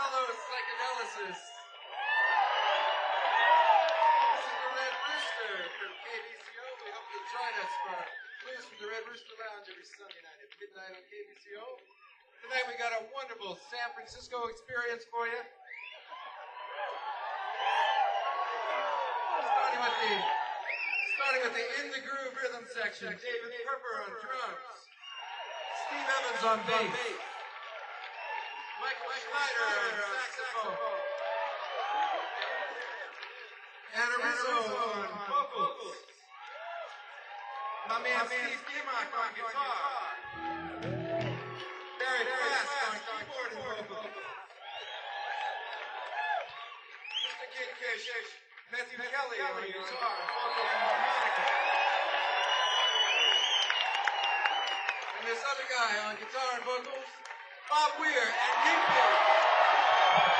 fellow psychedelicis. This is the Red Rooster from KBCO. We hope you'll join us for Blues from the Red Rooster Lounge every Sunday night at midnight on KBCO. Tonight we got a wonderful San Francisco experience for you. Starting with the In the Groove rhythm section, David Pepper on drums, Steve Evans on bass, Michael Schneider on saxophone, Anna Rizzo on vocals, my man Steve Kimmock on guitar, Barry Fast on keyboard and vocals, Mr. Kingfish, Matthew Kelly on guitar, vocal and harmonica. And this other guy on guitar and vocals, Bob Weir and Kingfish.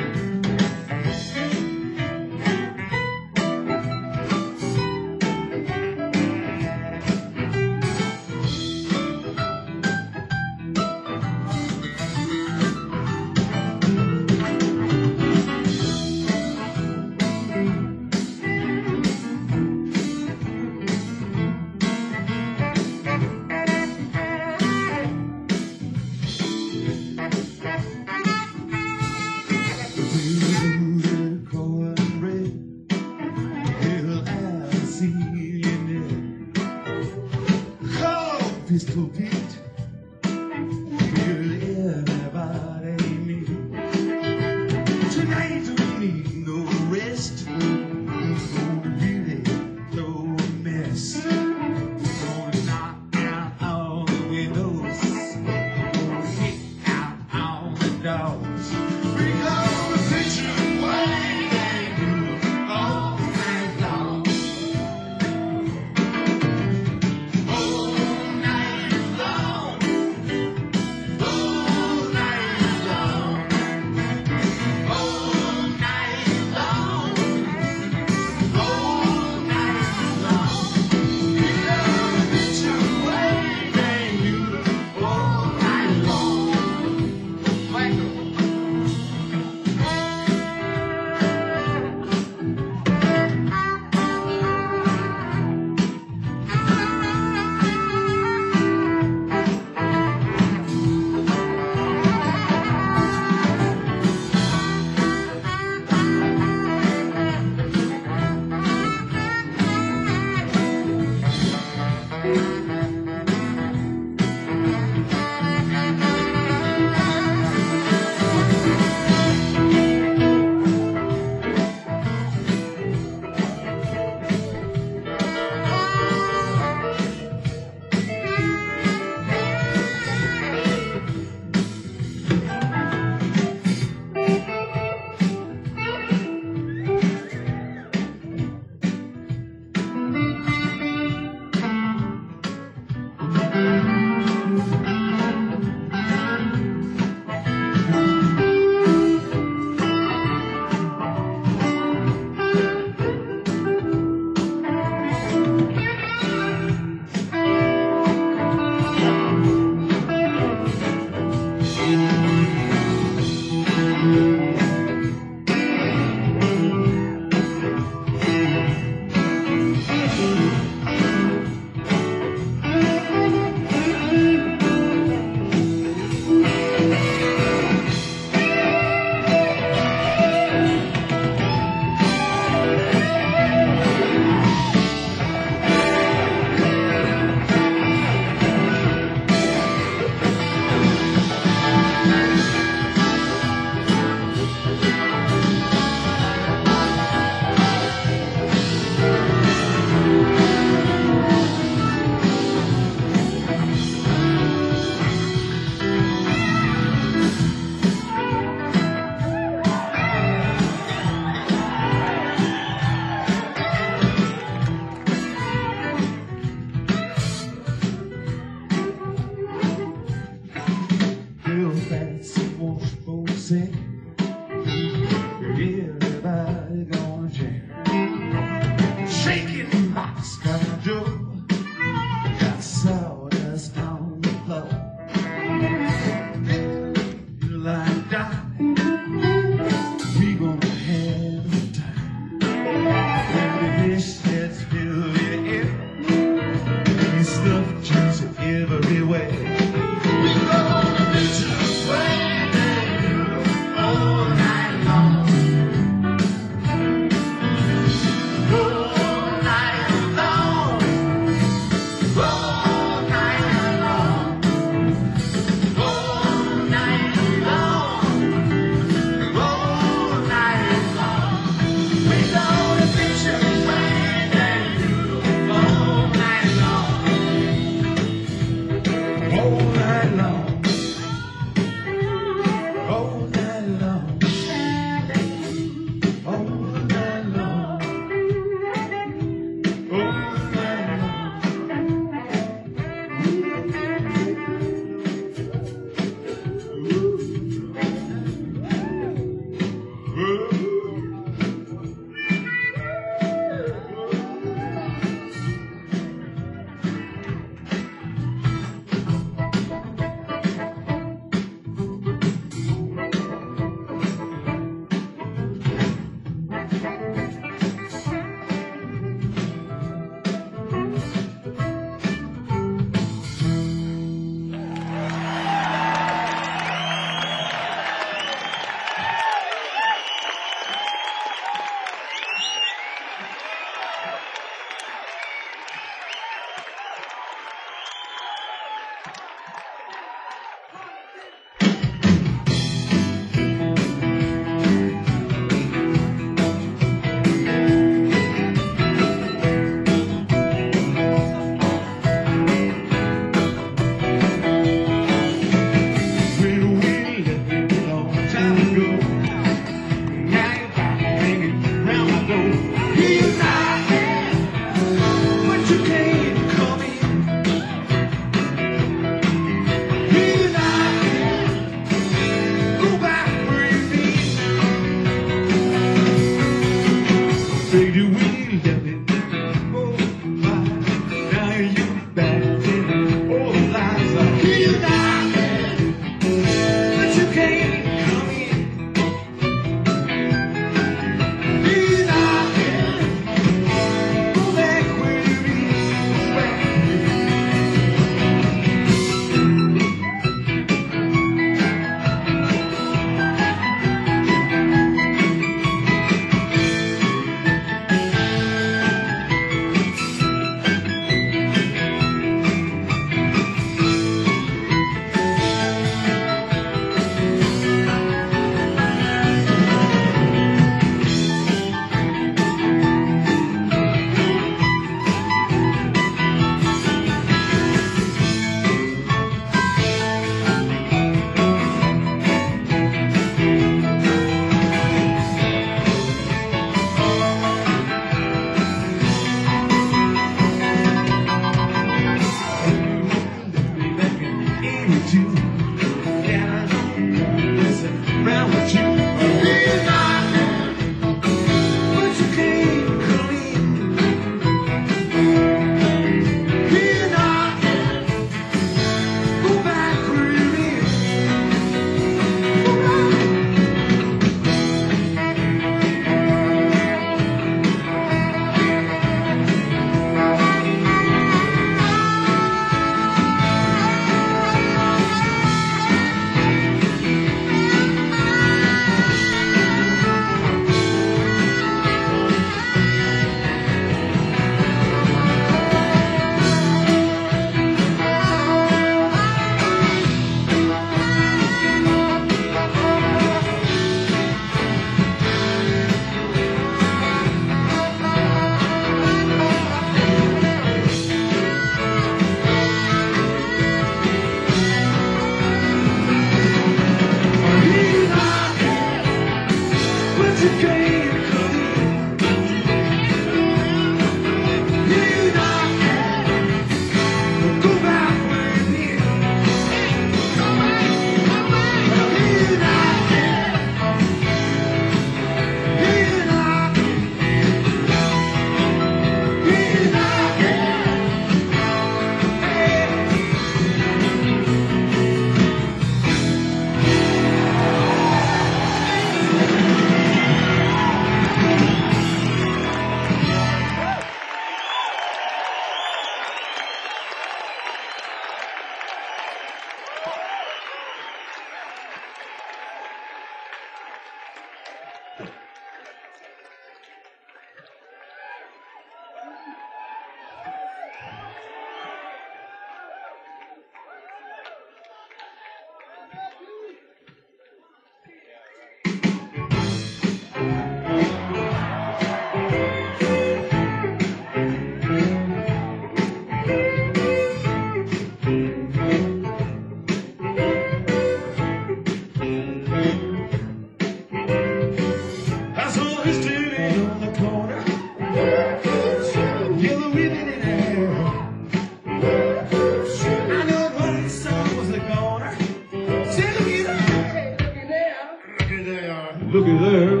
looky there.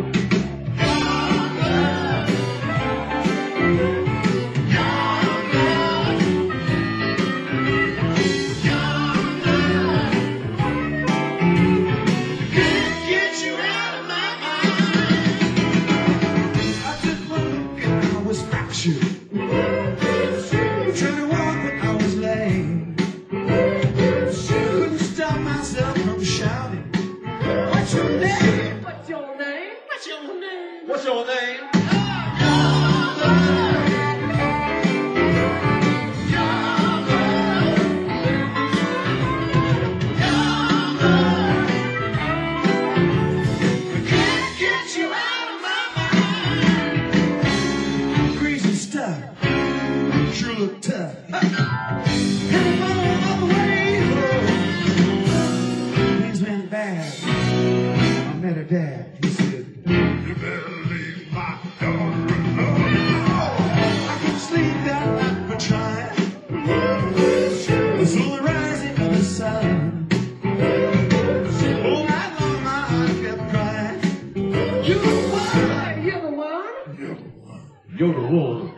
What's your name? Crazy stuff, sure look tough. Headed on the way home. Things went bad. I met her dad. He said, "You better leave my daughter alone." I couldn't sleep that night for trying. The slowly rising of the sun. All night long my heart kept crying. You're the one. You're the one. You're the one. You're the one.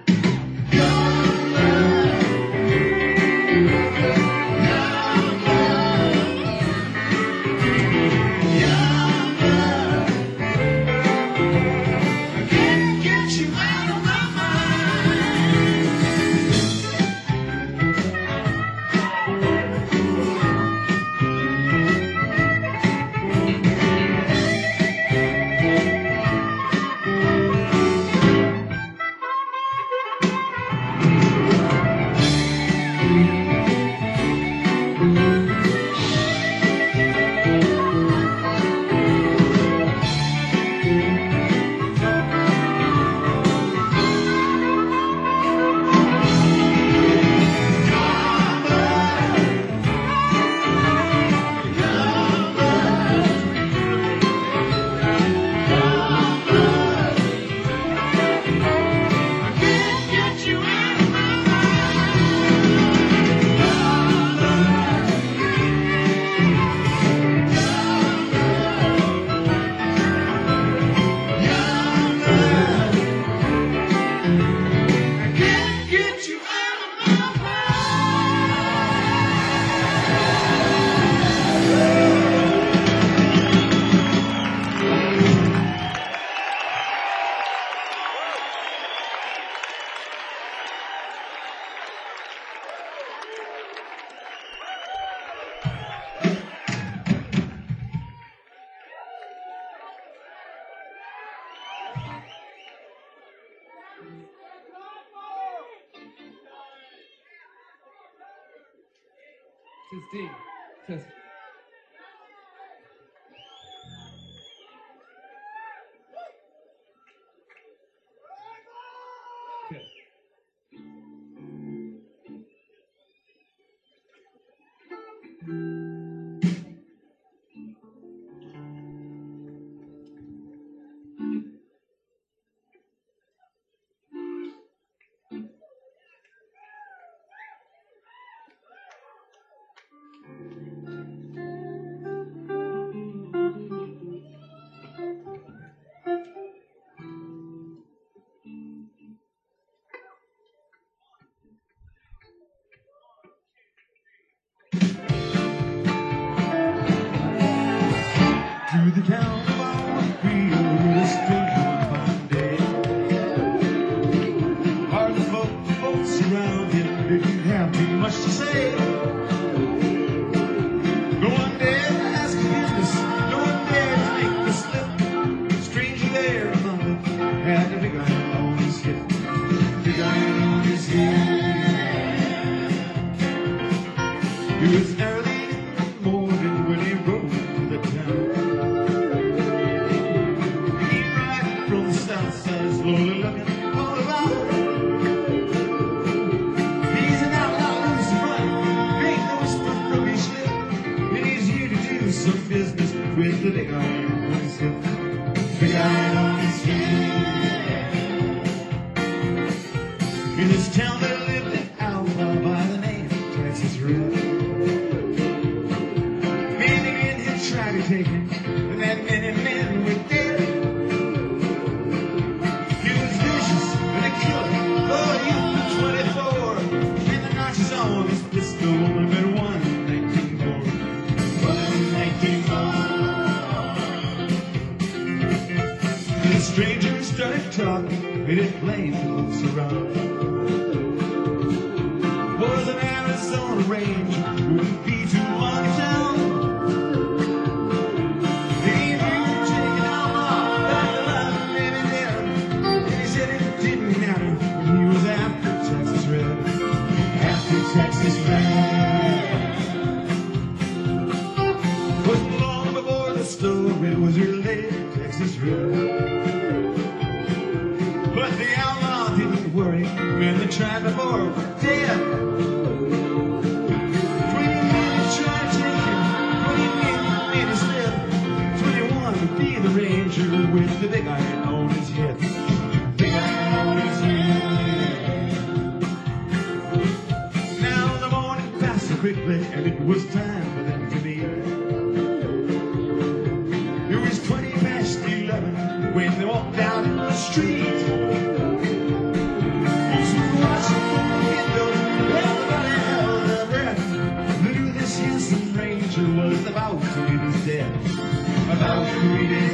Test. Okay. To the town of Automobile, this one fine day. Hardly folks around him didn't have too much to say. No one dared to ask forgiveness, no one dared to make the slip. Stranger there among them had a big iron on his hip. Big iron on his hip. It was early in the morning when he rode to the town. From the south side, slowly looking all around. He's an outlaw loose and running, ain't no whisper from his lip. And he's here to do some business with the big iron on his hip. Big iron on his hip. In this town there lived an outlaw by the name of Texas Red. Many men had tried to take him, and that many men were dead. stranger started talking, made it plain to those around. Was an Arizona Ranger, wouldn't be too long in town. He knew taking outlaw, back alive and living down. And he said it didn't matter when he was after Texas Red. After Texas Red. Wasn't long before the story was related to Texas Red. But the outlaw didn't worry when the tried before were dead. 20 men tried to take him, 20 men made his live. 21 would be the ranger with the big iron on his head. Big iron on his head. Now the morning passed so quickly, and it was time for them to meet. It was 20 past 11 when they walked out in the street. Was about to meet his death, about to meet his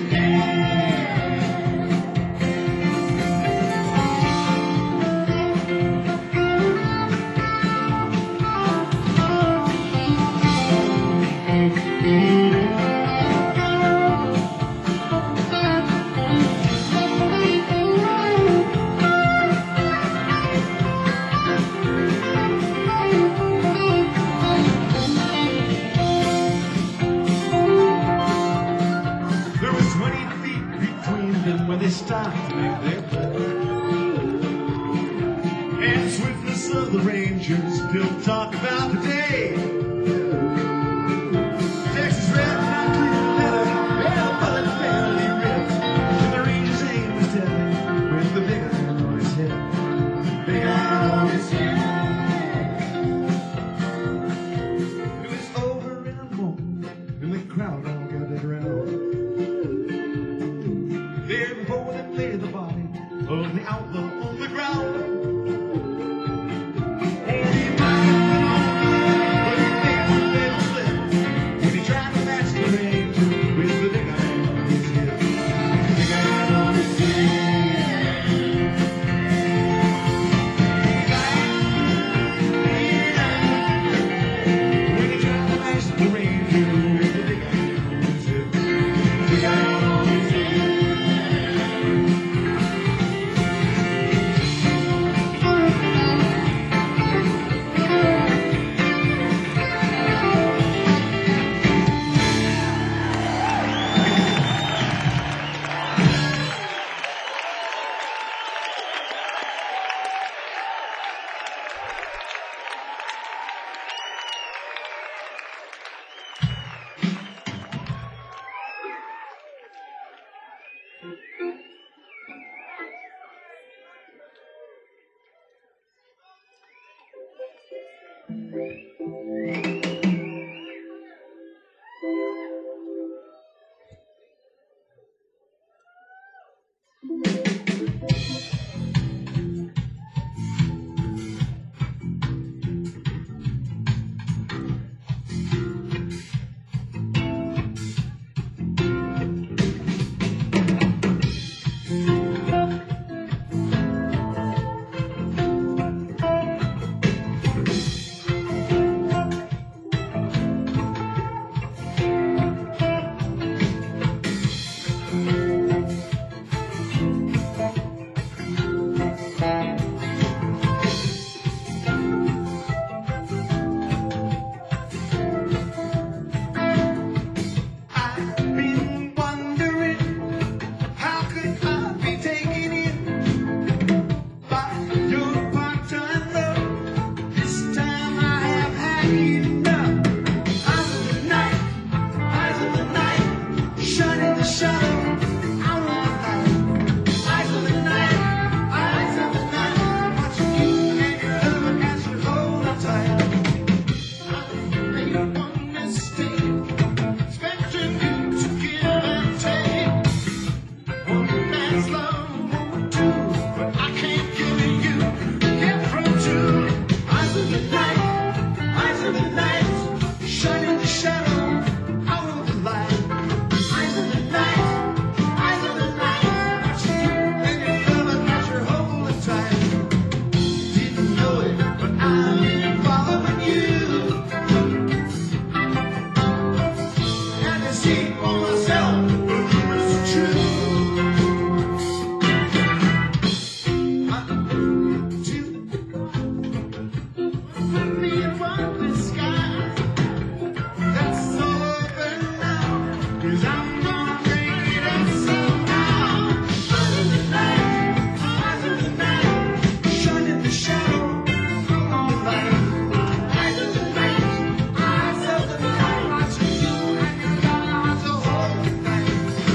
when they stopped to make their play. And the swiftness of the Rangers still talk about today. Texas Red, not clear leather, and a bullet barely ripped. And the Rangers' aim was deadly with the big iron on his head. Big iron on his head. It was over in a moment, and the crowd all gathered around. There before they laid the body 'cause I'm gonna bring it up somehow. Eyes of the night, eyes of the night, shine in the shadow of the light. Eyes of the night, eyes of the night, watching you and your eyes the whole night.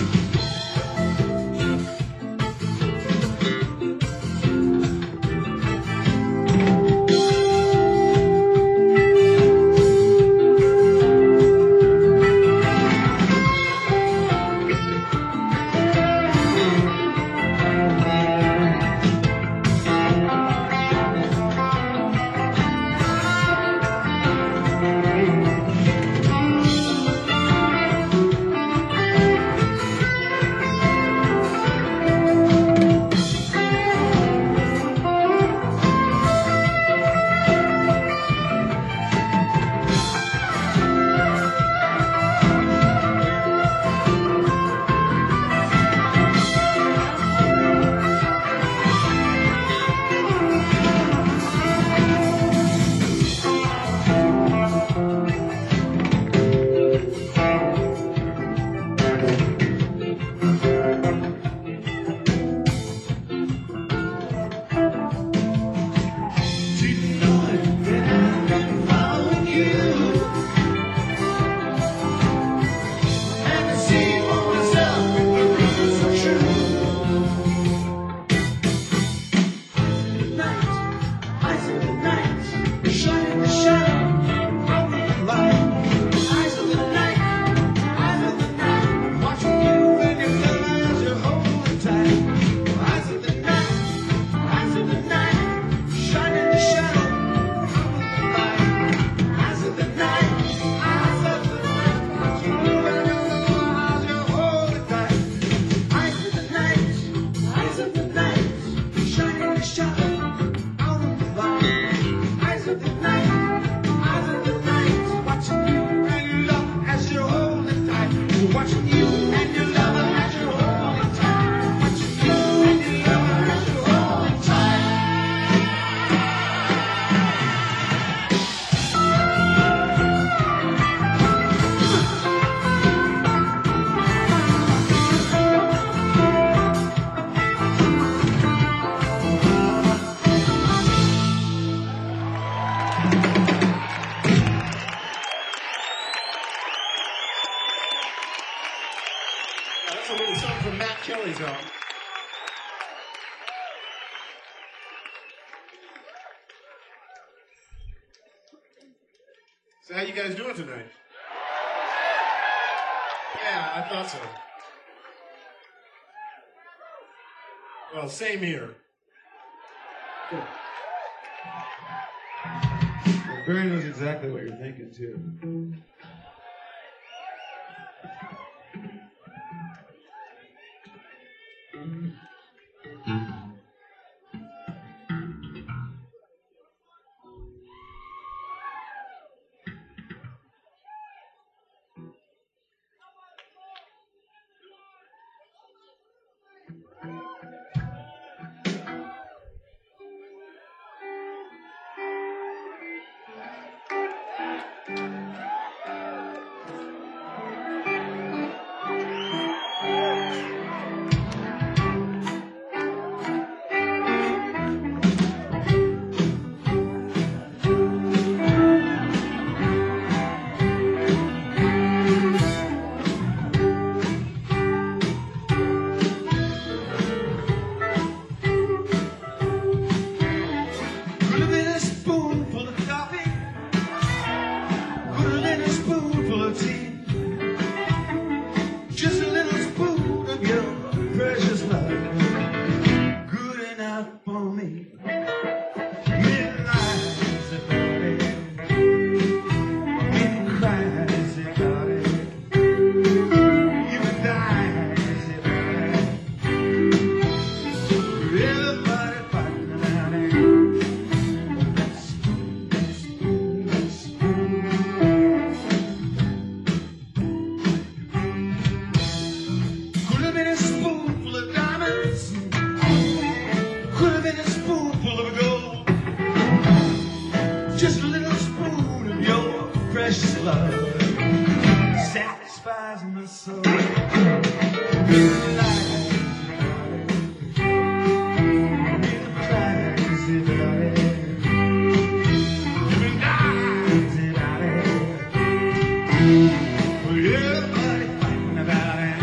Watching you and your lover as you're holding tight. Watching you and your lover as you're holding That's a little something from Matt Kelly's album. So how you guys doing tonight? Yeah, I thought so. Well, same here. Good. Well, Barry knows exactly what you're thinking, too. lies in my soul. Beautiful lies about it. Beautiful lies about it. Beautiful lies about it. Everybody fighting about it.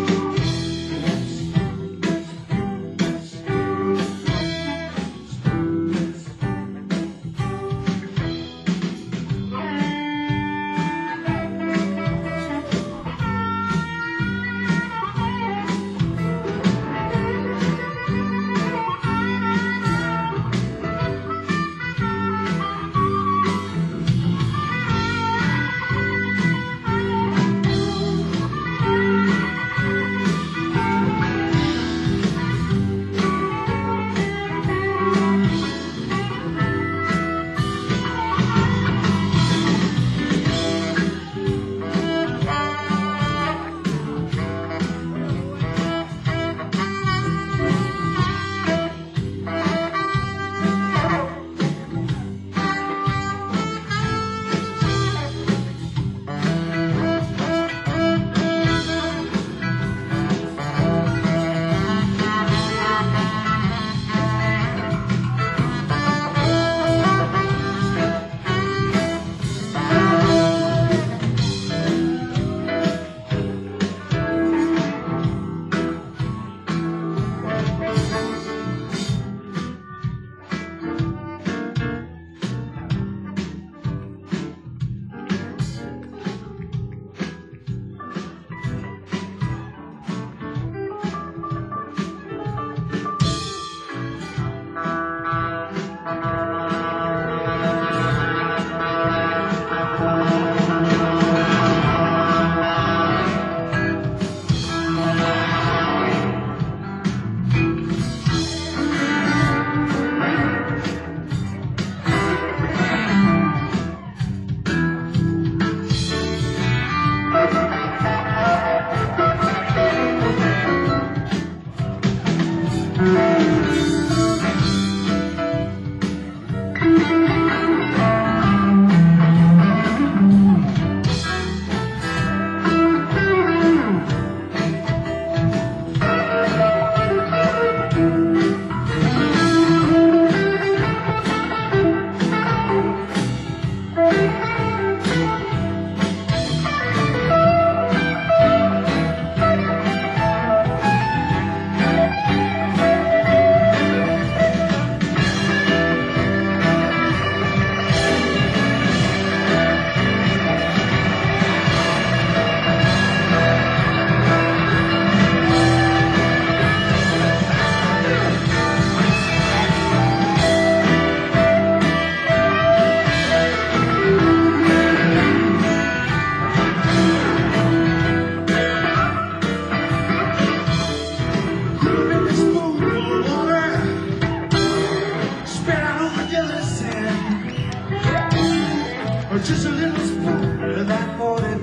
Just a little spoon of that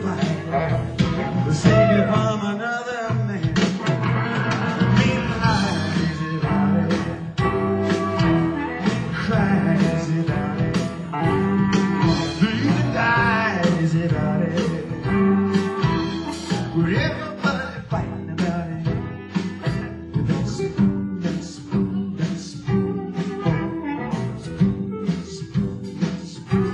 45 will save you from another man. Mean lies about it, mean cries about it, even dies about it. With everybody fighting about it. That spoon, that spoon, that spoon, spoon, spoon, that spoon.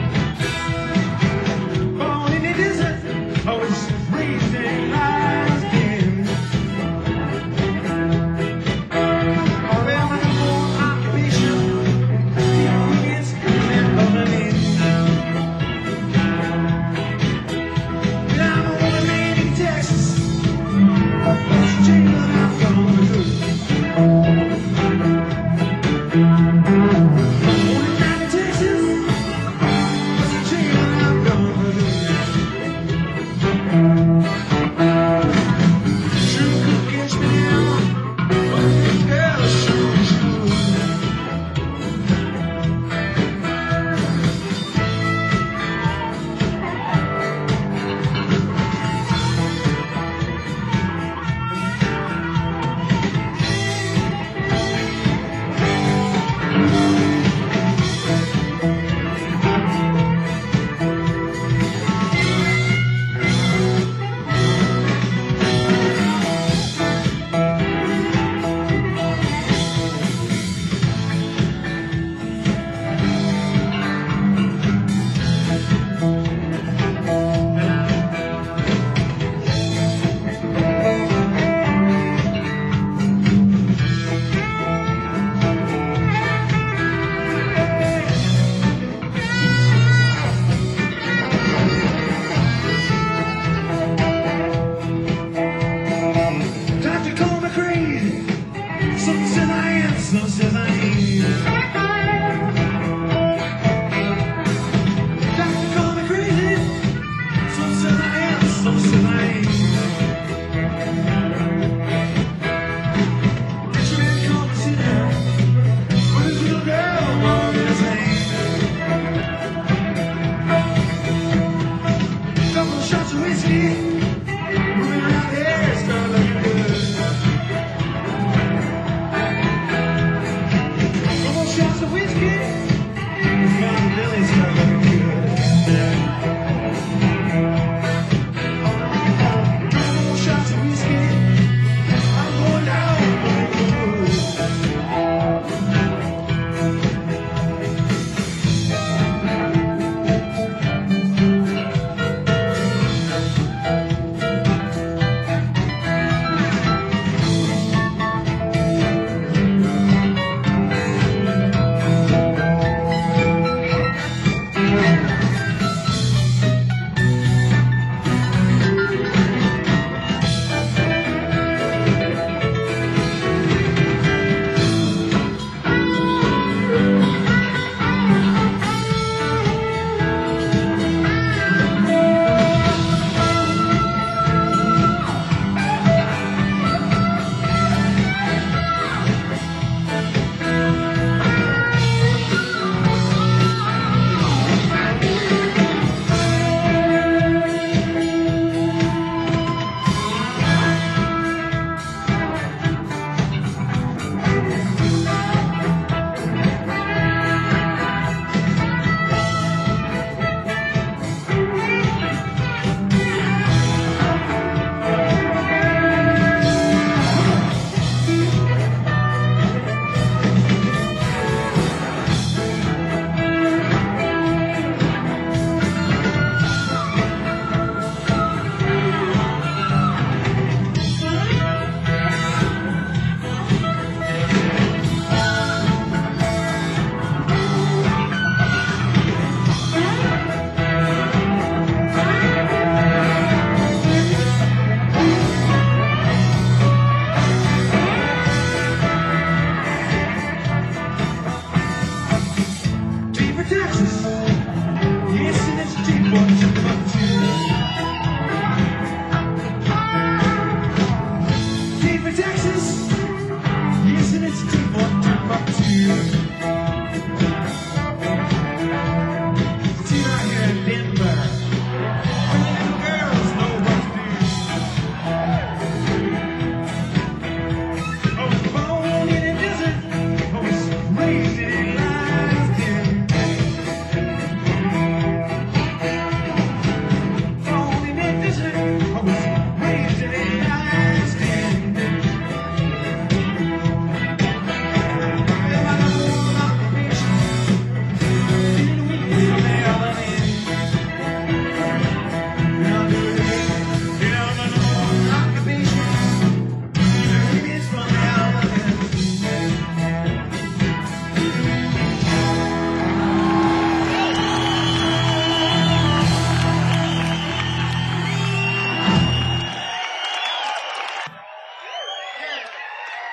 Raised in lies.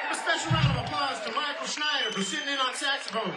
A special round of applause to Michael Schneider for sitting in on saxophone.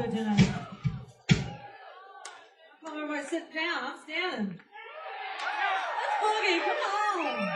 happy tonight. Come on, everybody sit down. I'm standing. Let's boogie. Come on.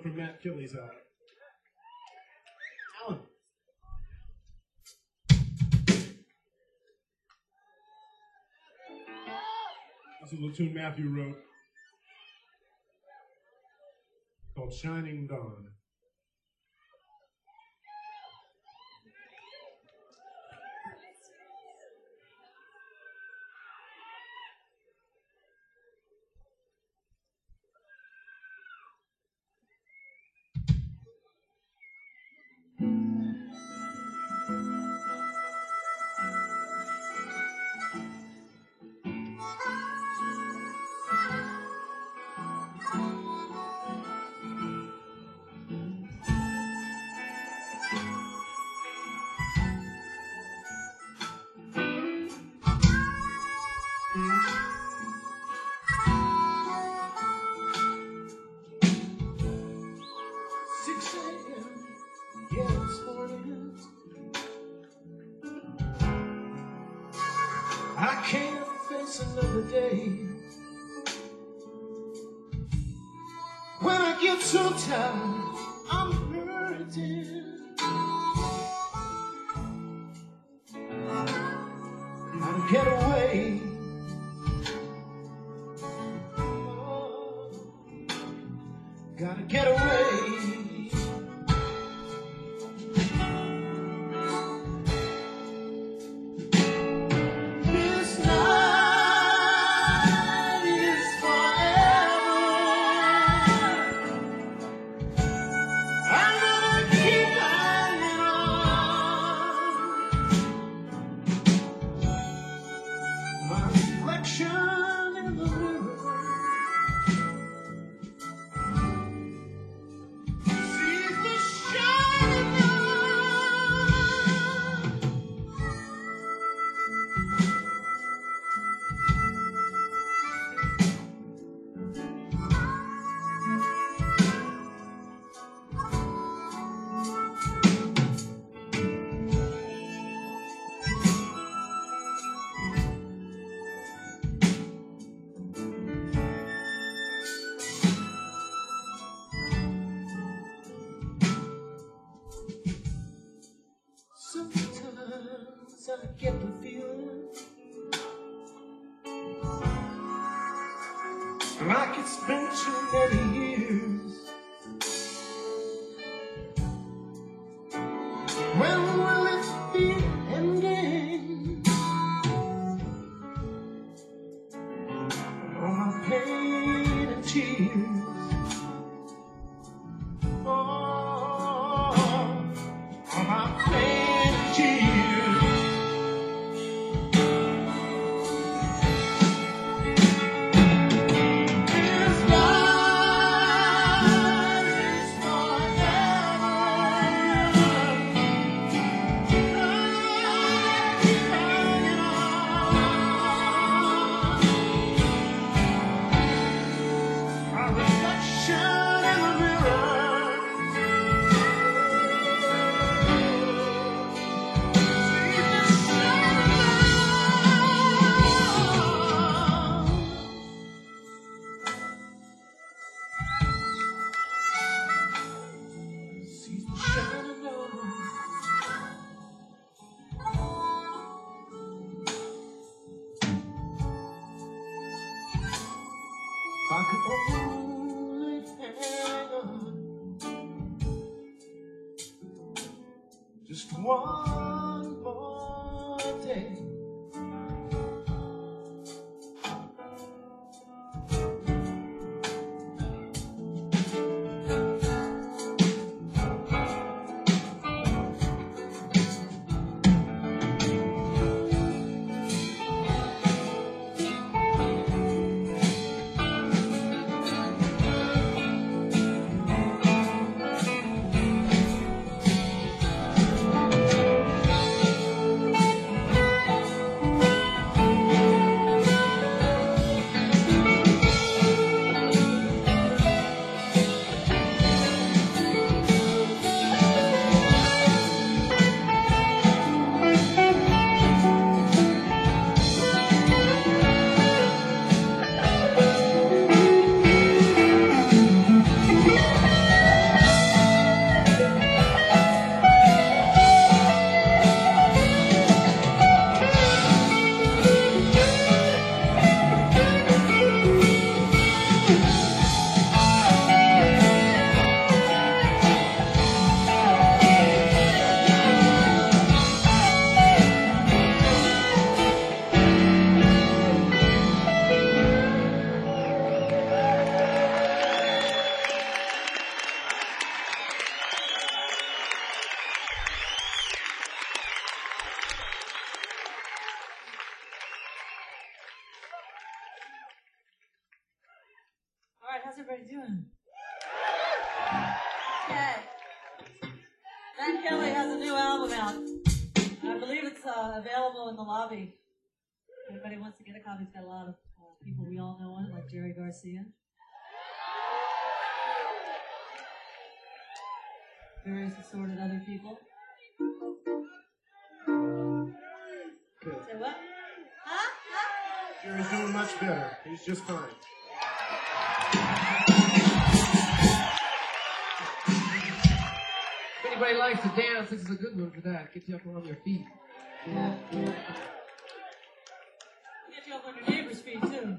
from Matt Killy's album. Alan. This is a little tune Matthew wrote called Shining Dawn. I can't face another day when I get so tired, I'm hurting. Gotta get away. Oh, gotta get away. Sometimes I get the feeling like it's been too many years. When will it be ending? All my pain and tears. Oh, all my pain and tears. I could only hang on just one more day. everybody doing? Okay. Matt Kelly has a new album out. I believe it's available in the lobby. If anybody wants to get a copy, it's got a lot of people we all know on it, like Jerry Garcia. Various assorted other people. Good. Say what? Huh? Jerry's doing much better. He's just fine. If anybody likes to dance, this is a good one for that. Get you up on your feet. Get you up on your neighbor's feet, too.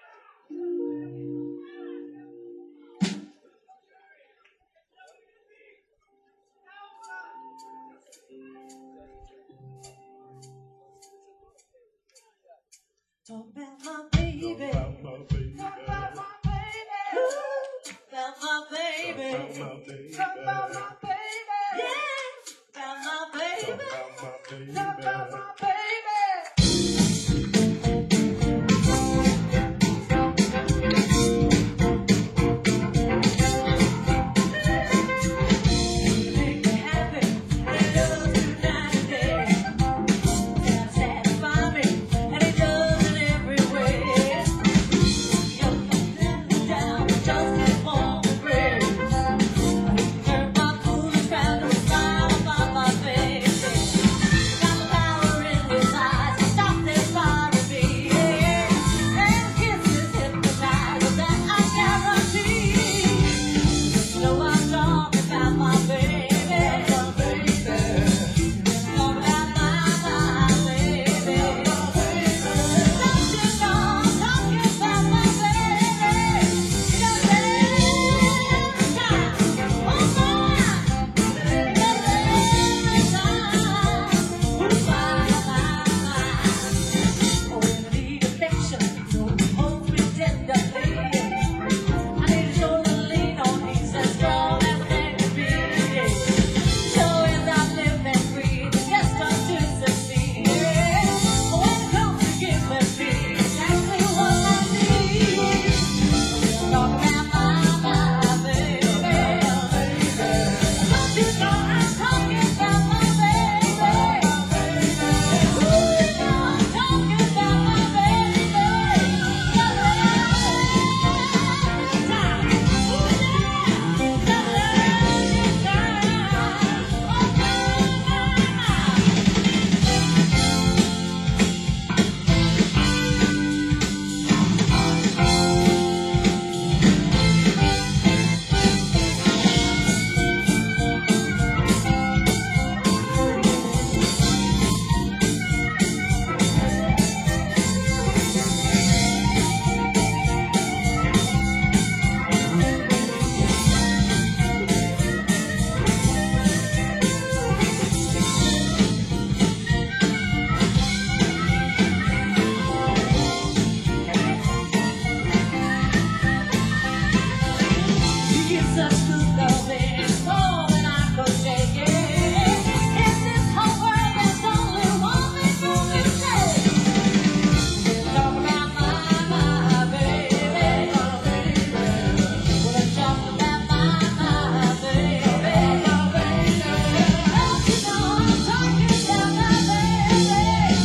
Talk about my baby. About my baby. About my baby. About my baby. About my baby. About my baby. Yeah. About my baby. About my baby. About my baby. Make me happy. I love you night and day. Satisfy me, and it does in every way. You're coming down just as warm and brave. Turn my foolish crown to a smile upon my face. Got the power in his eyes to stop this fiery beat. And kisses hypnotize that I guarantee. You know I'm talking about my baby. Talk about my baby. Don't you know I'm talking about my baby? Just every time, oh my, just every time, oh you need affection, hold me tenderly. I need a shoulder to lean on, he's as strong as a man can be. So as I live and breathe, just come to succeed. When it comes to giving me exactly what I need. Talk about my baby. Don't you know I'm talking about my baby? Ooh, you know I'm talking about my baby. You give such good loving, more than I could take it. In this whole world, there's only one thing for me to say. Talk about my baby. We'll talk about my baby. Don't you know I'm talking about my baby?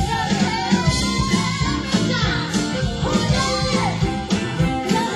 Oh yeah.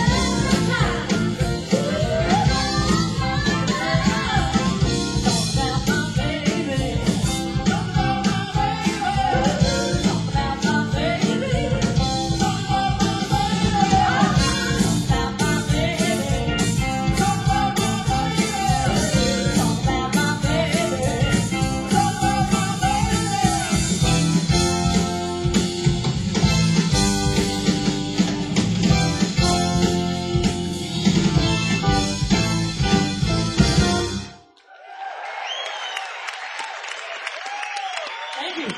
Thank you.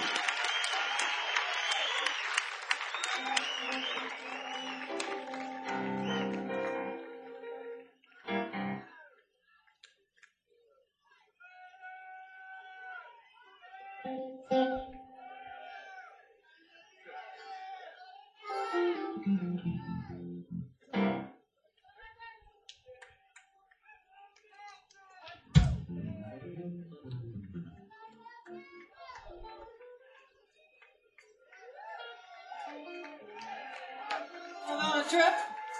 trip.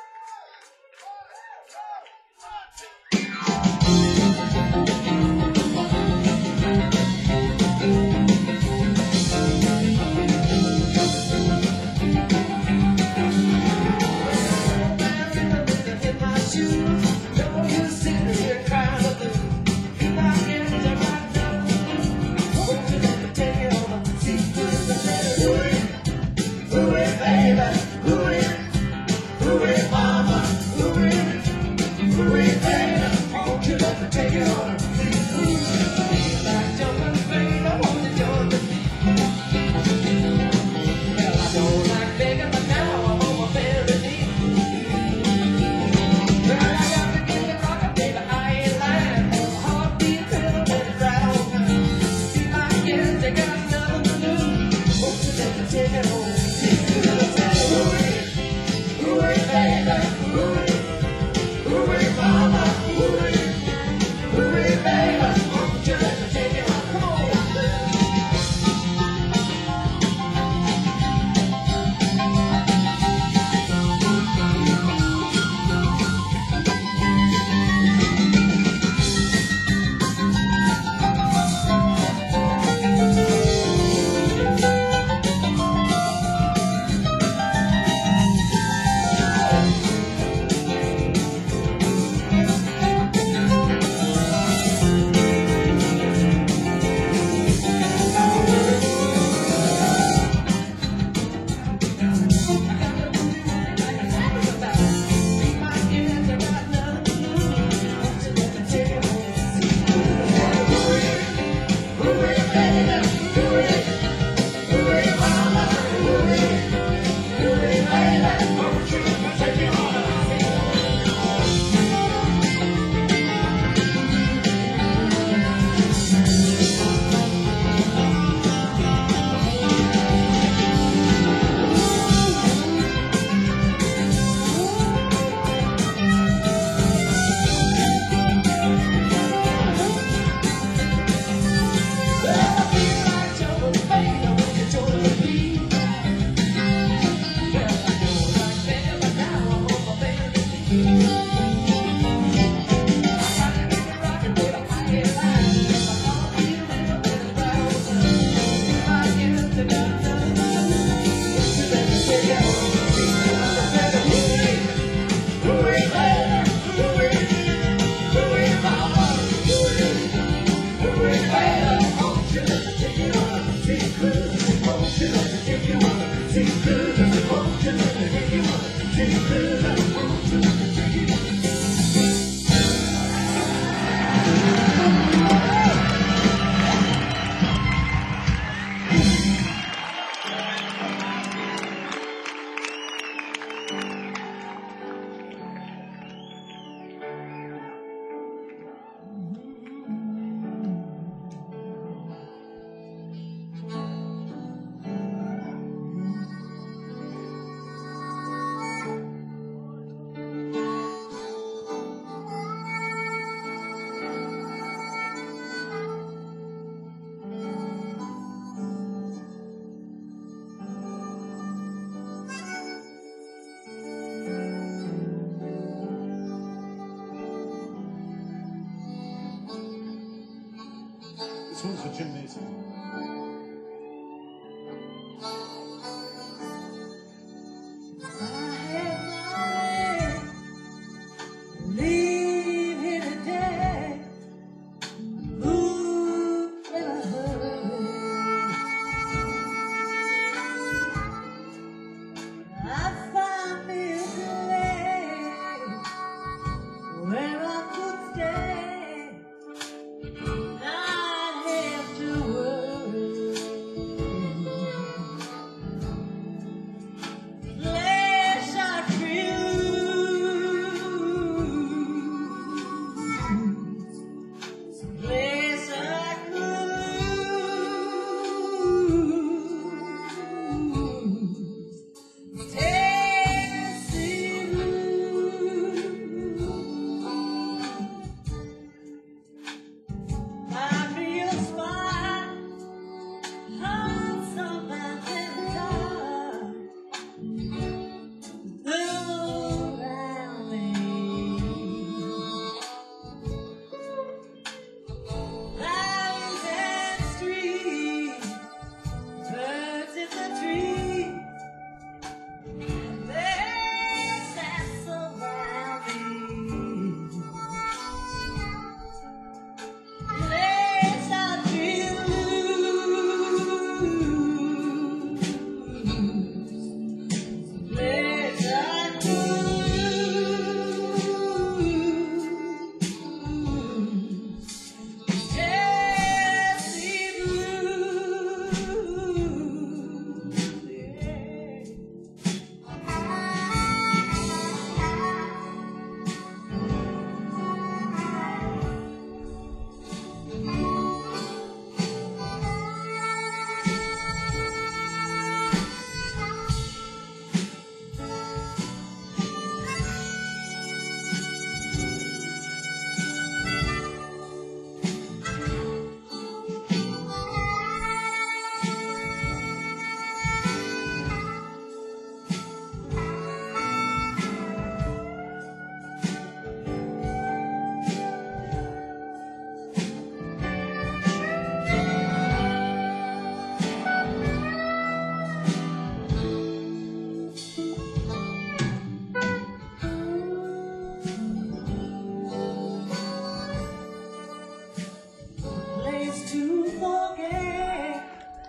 This one's for Jim Mason. Leave here today. Move in a hurry. I found me a place where I could stay, not have to worry. forget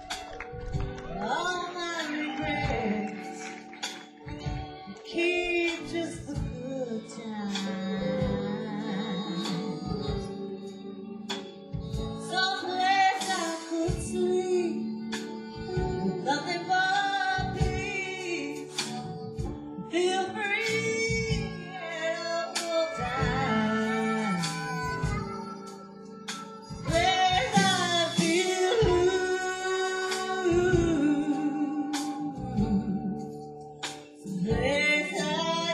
all my regrets. Keep just the good times. Someplace I could sleep with nothing but peace. Feel free at all times. Place I feel loose. Place I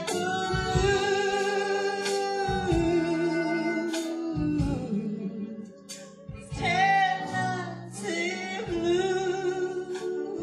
could lose. Tennessee blues.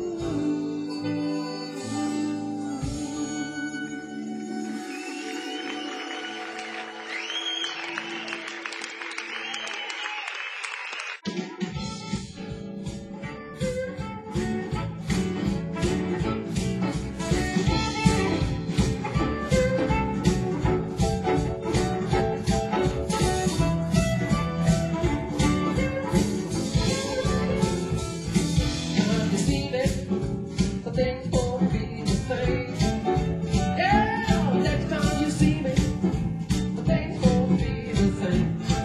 You see me, the things won't be the same. Yeah, next time you see me, the things won't be the same.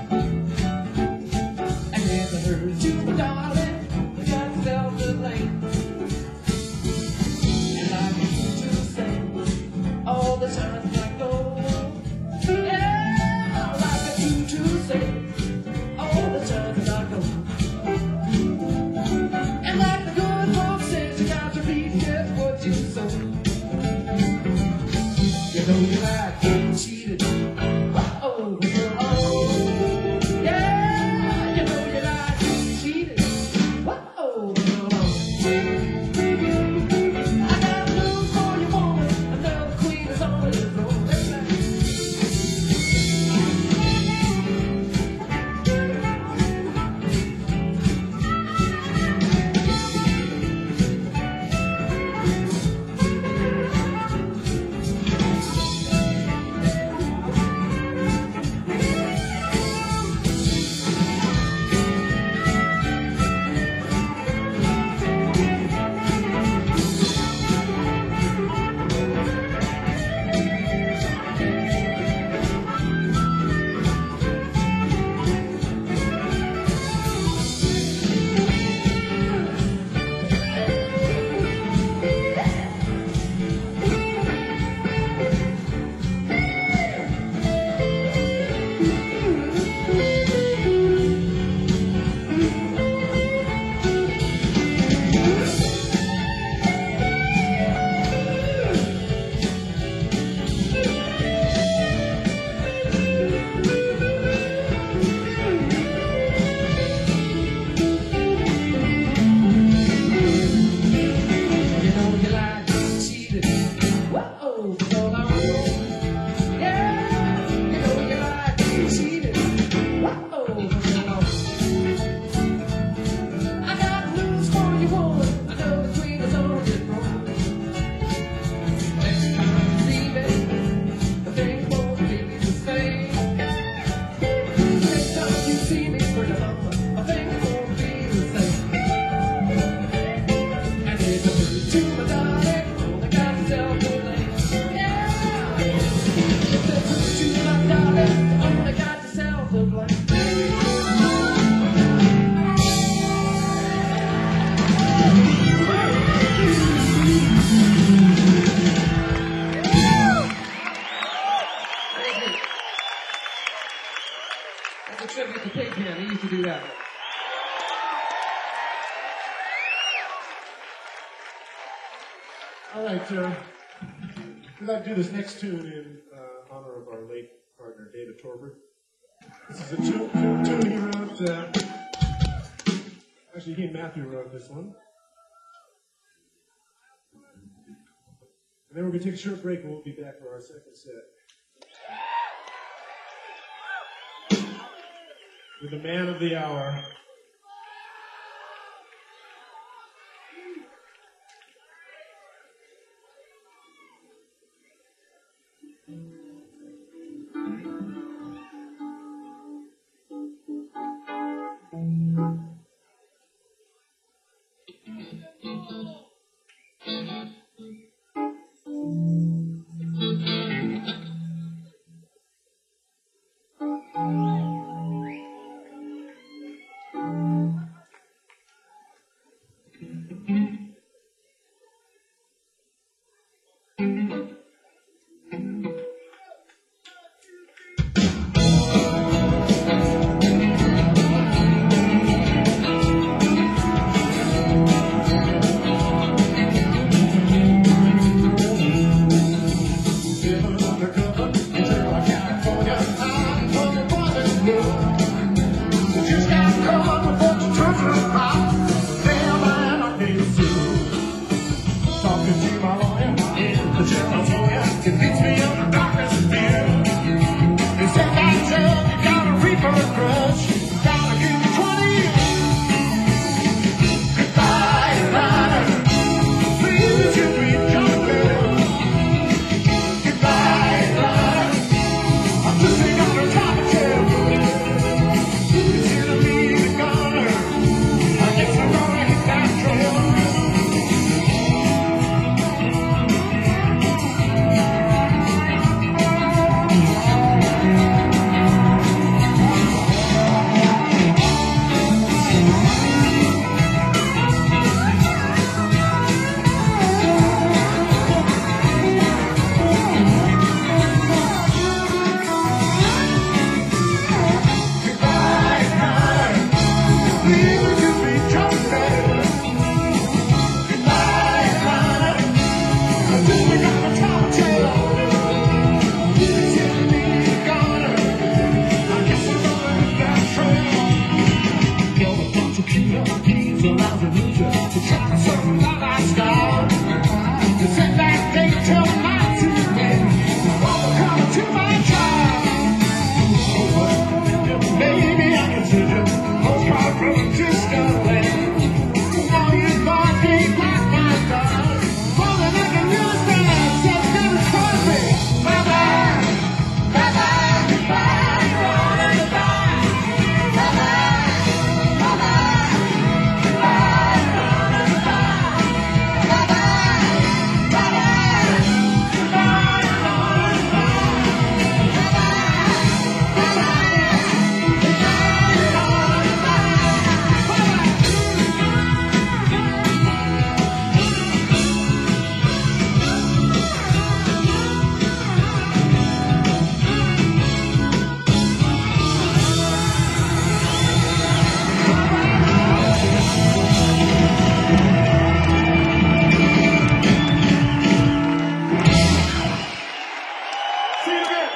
I never heard you, darling, I got self-blame. And I used to say all the times I go. Yeah, like I used to say all the times I go. And like the good book says, you got to reap just what you sow. You know you like getting cheated. Uh-oh, oh. Yeah, you know you like getting cheated. Uh-oh, oh. I got news for you, woman. Another queen is on the throne. That's right. You know you like getting cheated. Whoa, so long. Yeah, you know you like getting cheated. Whoa, so long. I got news for you, woman. I know the queen is on your throne. Next time you see me, the things won't be the same. Next time you see me, pretty mama, the things won't be the same. And if I hurt you, my darling, only got self-blame. Yeah. If I hurt you, my darling, only got yourself to blame. That's a tribute to Pigpen. He used to do that. All right, we'd like to do this next tune in honor of our late partner, David Torber. This is a tune he wrote. Actually, he and Matthew wrote this one. And then we're going to take a short break, and we'll be back for our second set. With the man of the hour. your deeds allows a loser to try to serve another lifestyle. You sit back, take till my today. Welcome to my trial. Baby, I consider most my brother just got land. Now you're gonna take my God. More than I can understand, just gonna call me. Bye-bye, bye-bye, goodbye, you're on and goodbye. Bye-bye, bye-bye, goodbye, you're on and goodbye. Bye-bye, bye-bye, goodbye, you're on and see you again.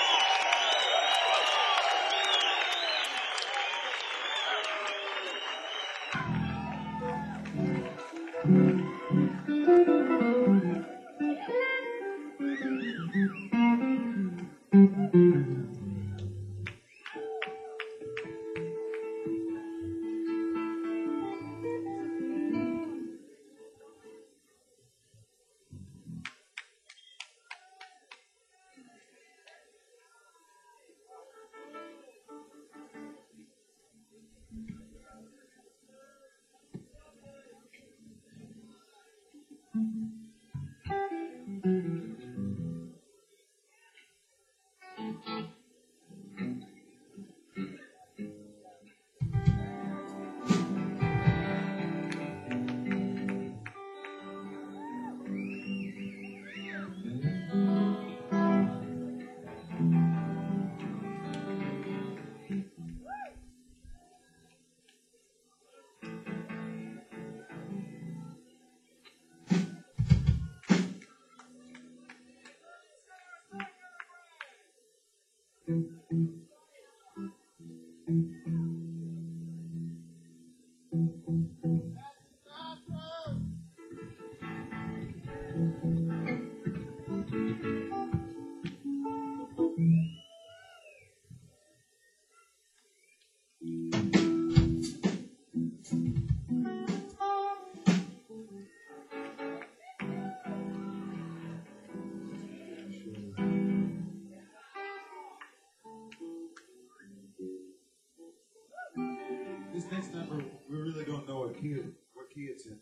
This next number, we really don't know what key it's in.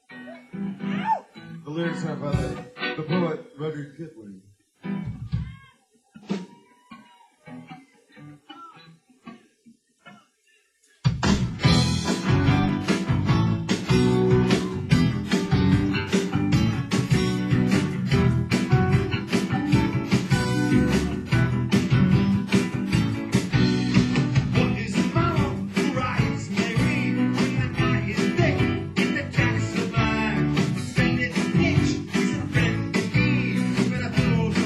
The lyrics are by the poet Rudyard Kipling. What is the mouth who rides Mary when the eye is thick in the tax of mine? Spend it pitch is a friend indeed when I throw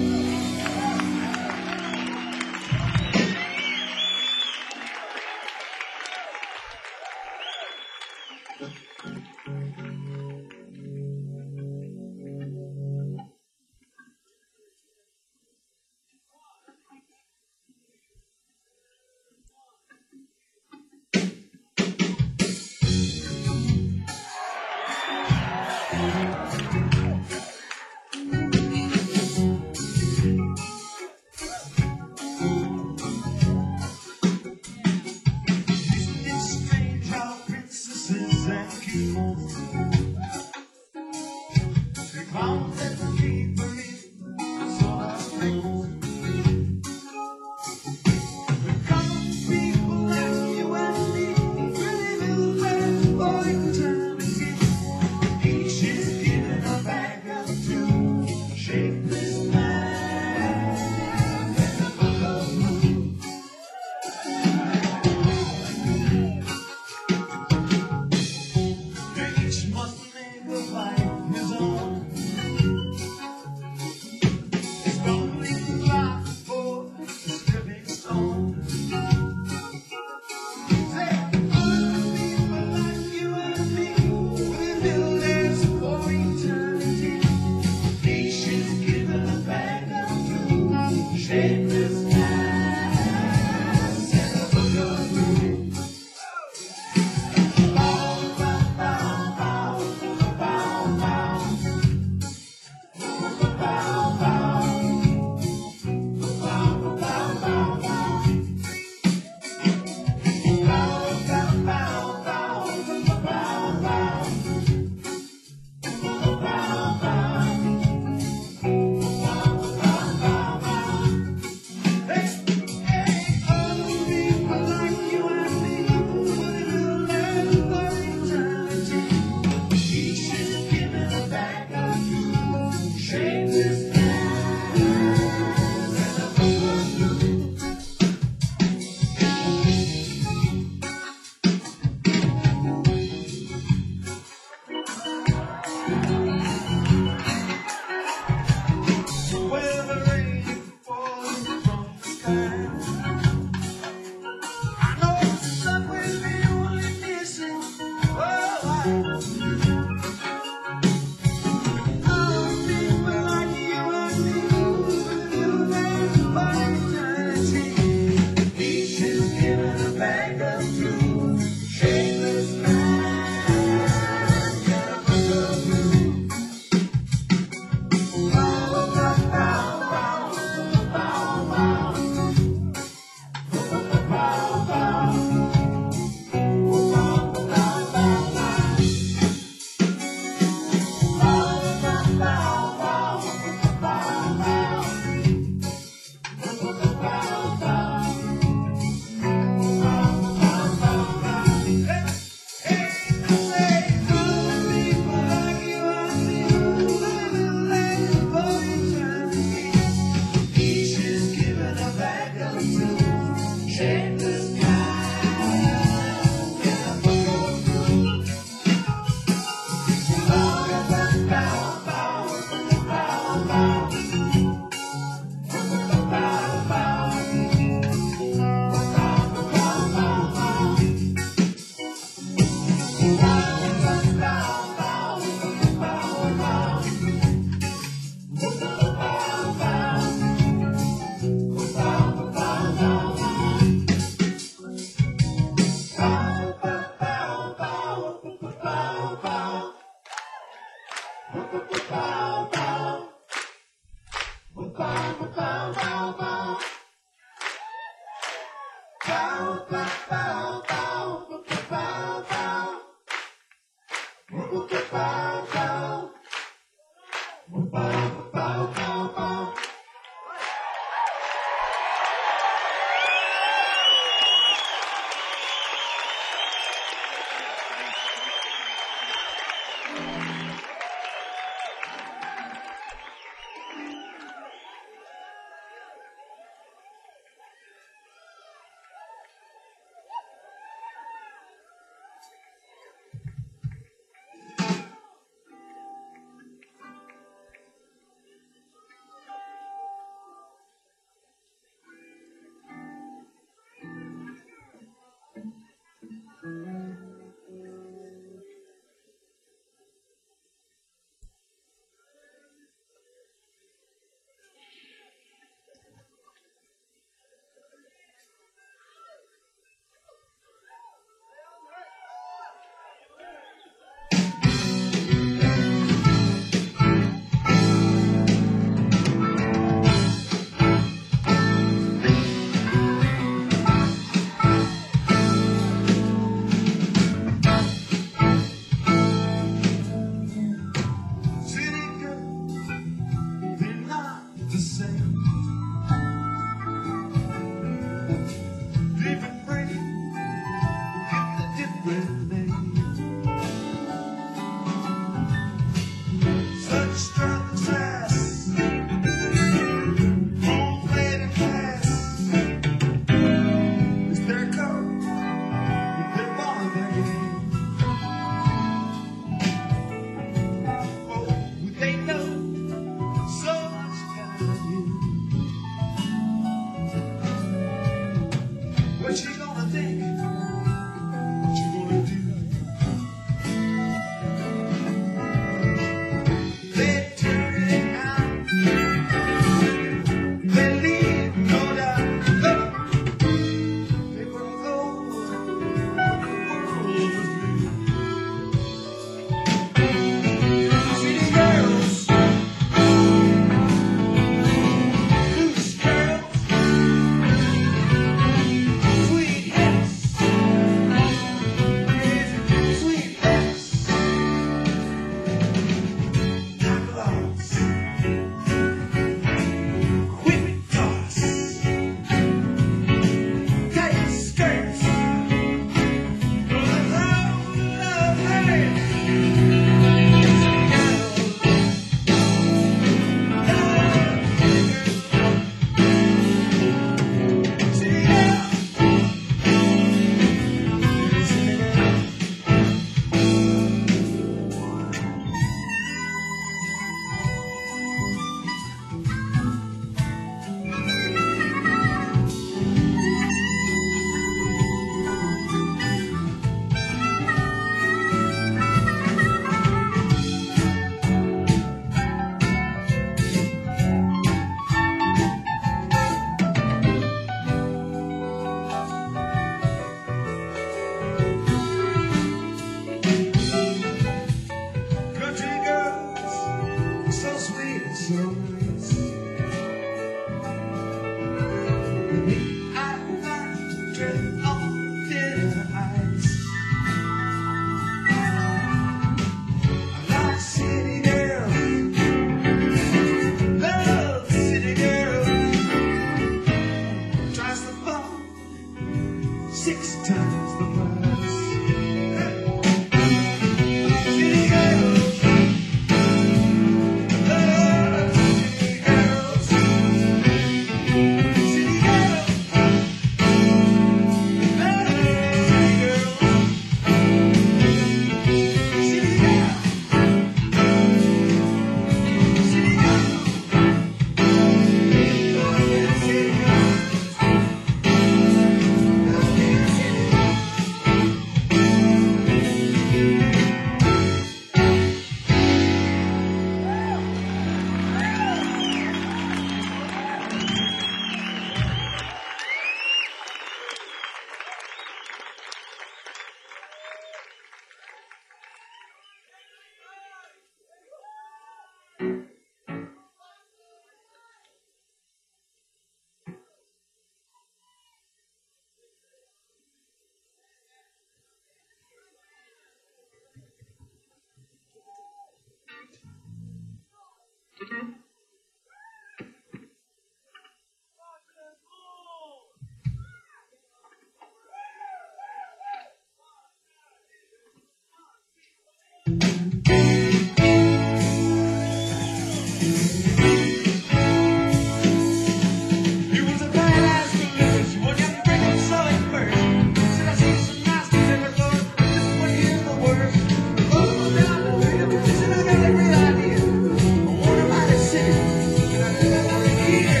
He was a badass religious. You wouldn't have to break him so at first. Said I see some nice things in the Lord, but this one here's the worst. Oh, down the way. Said I got a great idea. I want him out of city. And I live another year.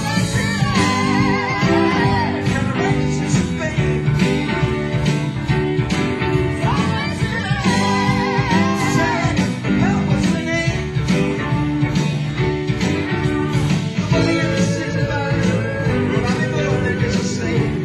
Kind of righteousness and faith. Said, hell, what's the name? Nobody ever says about it. But I think what they're just saying.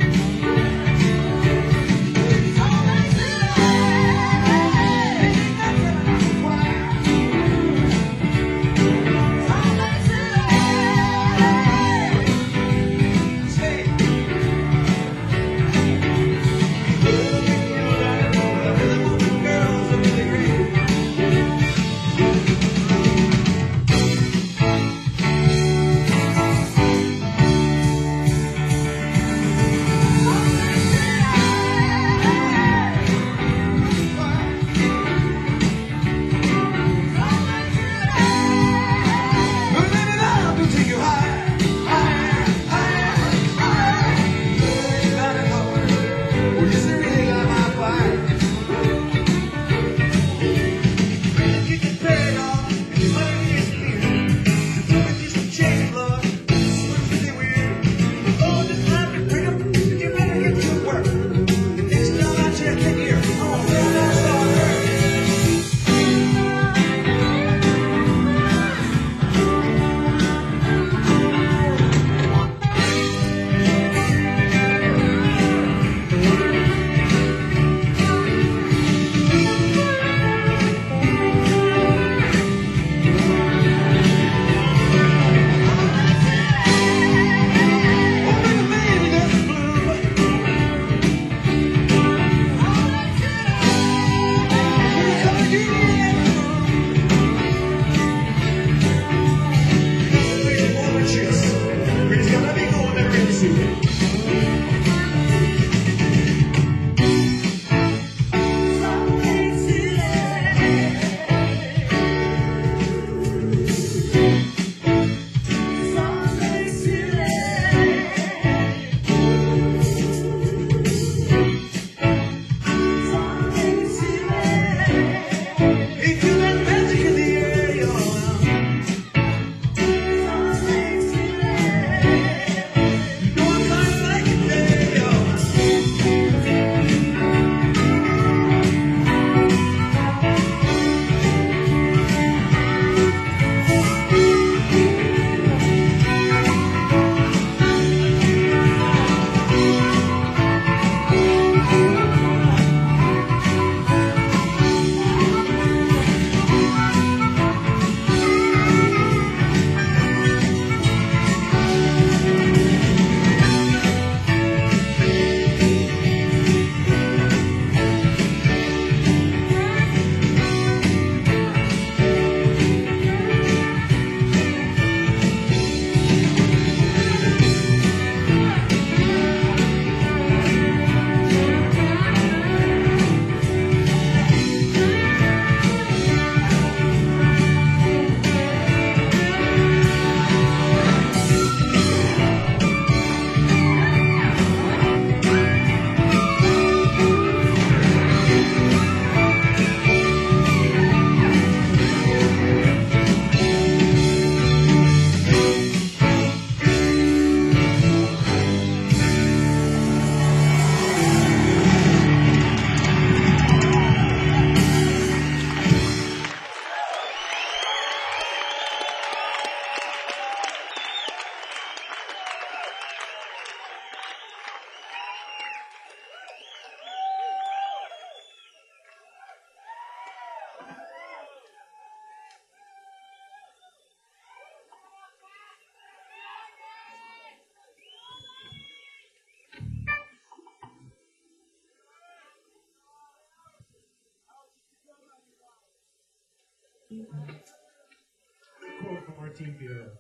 Quote from our Martin Vieira.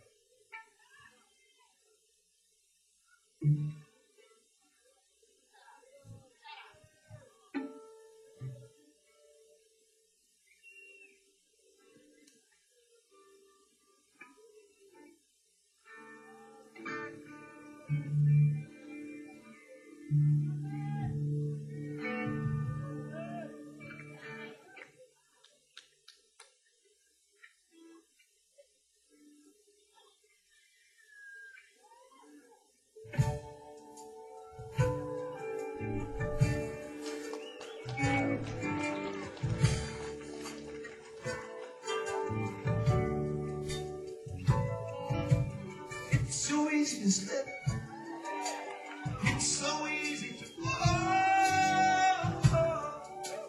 It's so easy to slip. It's so easy to fall.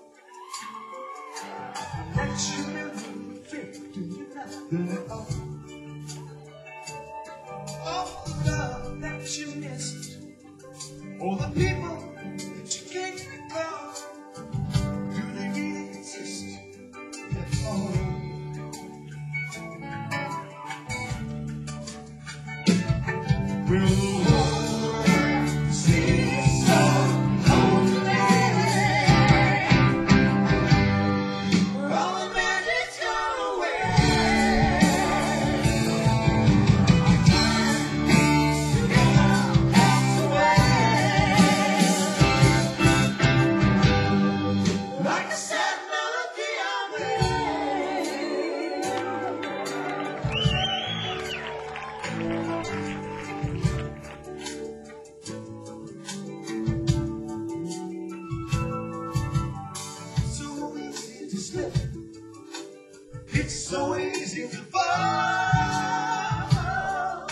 That you never drift into nothing at all. All the love that you missed, all the people that you can't recall. Do they really exist at all? Will the world seem so lonely? All the magic's gone away. Our time together passed away. Like a sad melody I so easy to slip. It's so easy to fall.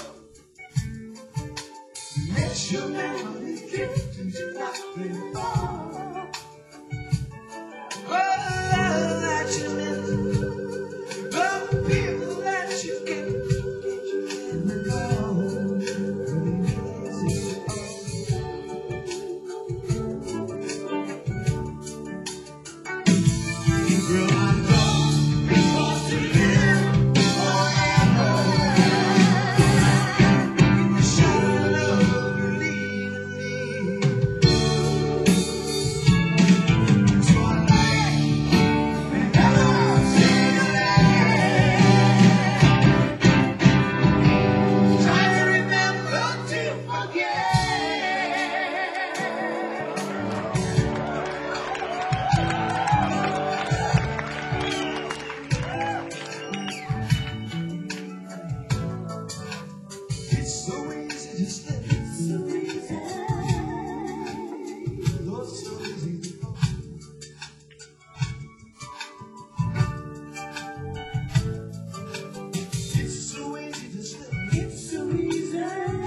Let your memory drift into nothing. Oh, the love that you missed, the people that you can't recall. Well, I don't want to live forever. Should love believe in me? So I lay and never say again. Try to remember to forget. It's so easy to slip. It's so easy. Lord, so easy to fall. It's so easy to slip. It's so easy.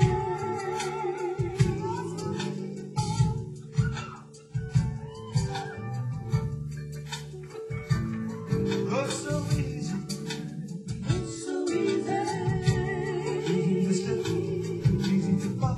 Lord, so easy. It's so easy. Easy to slip. Easy to fall.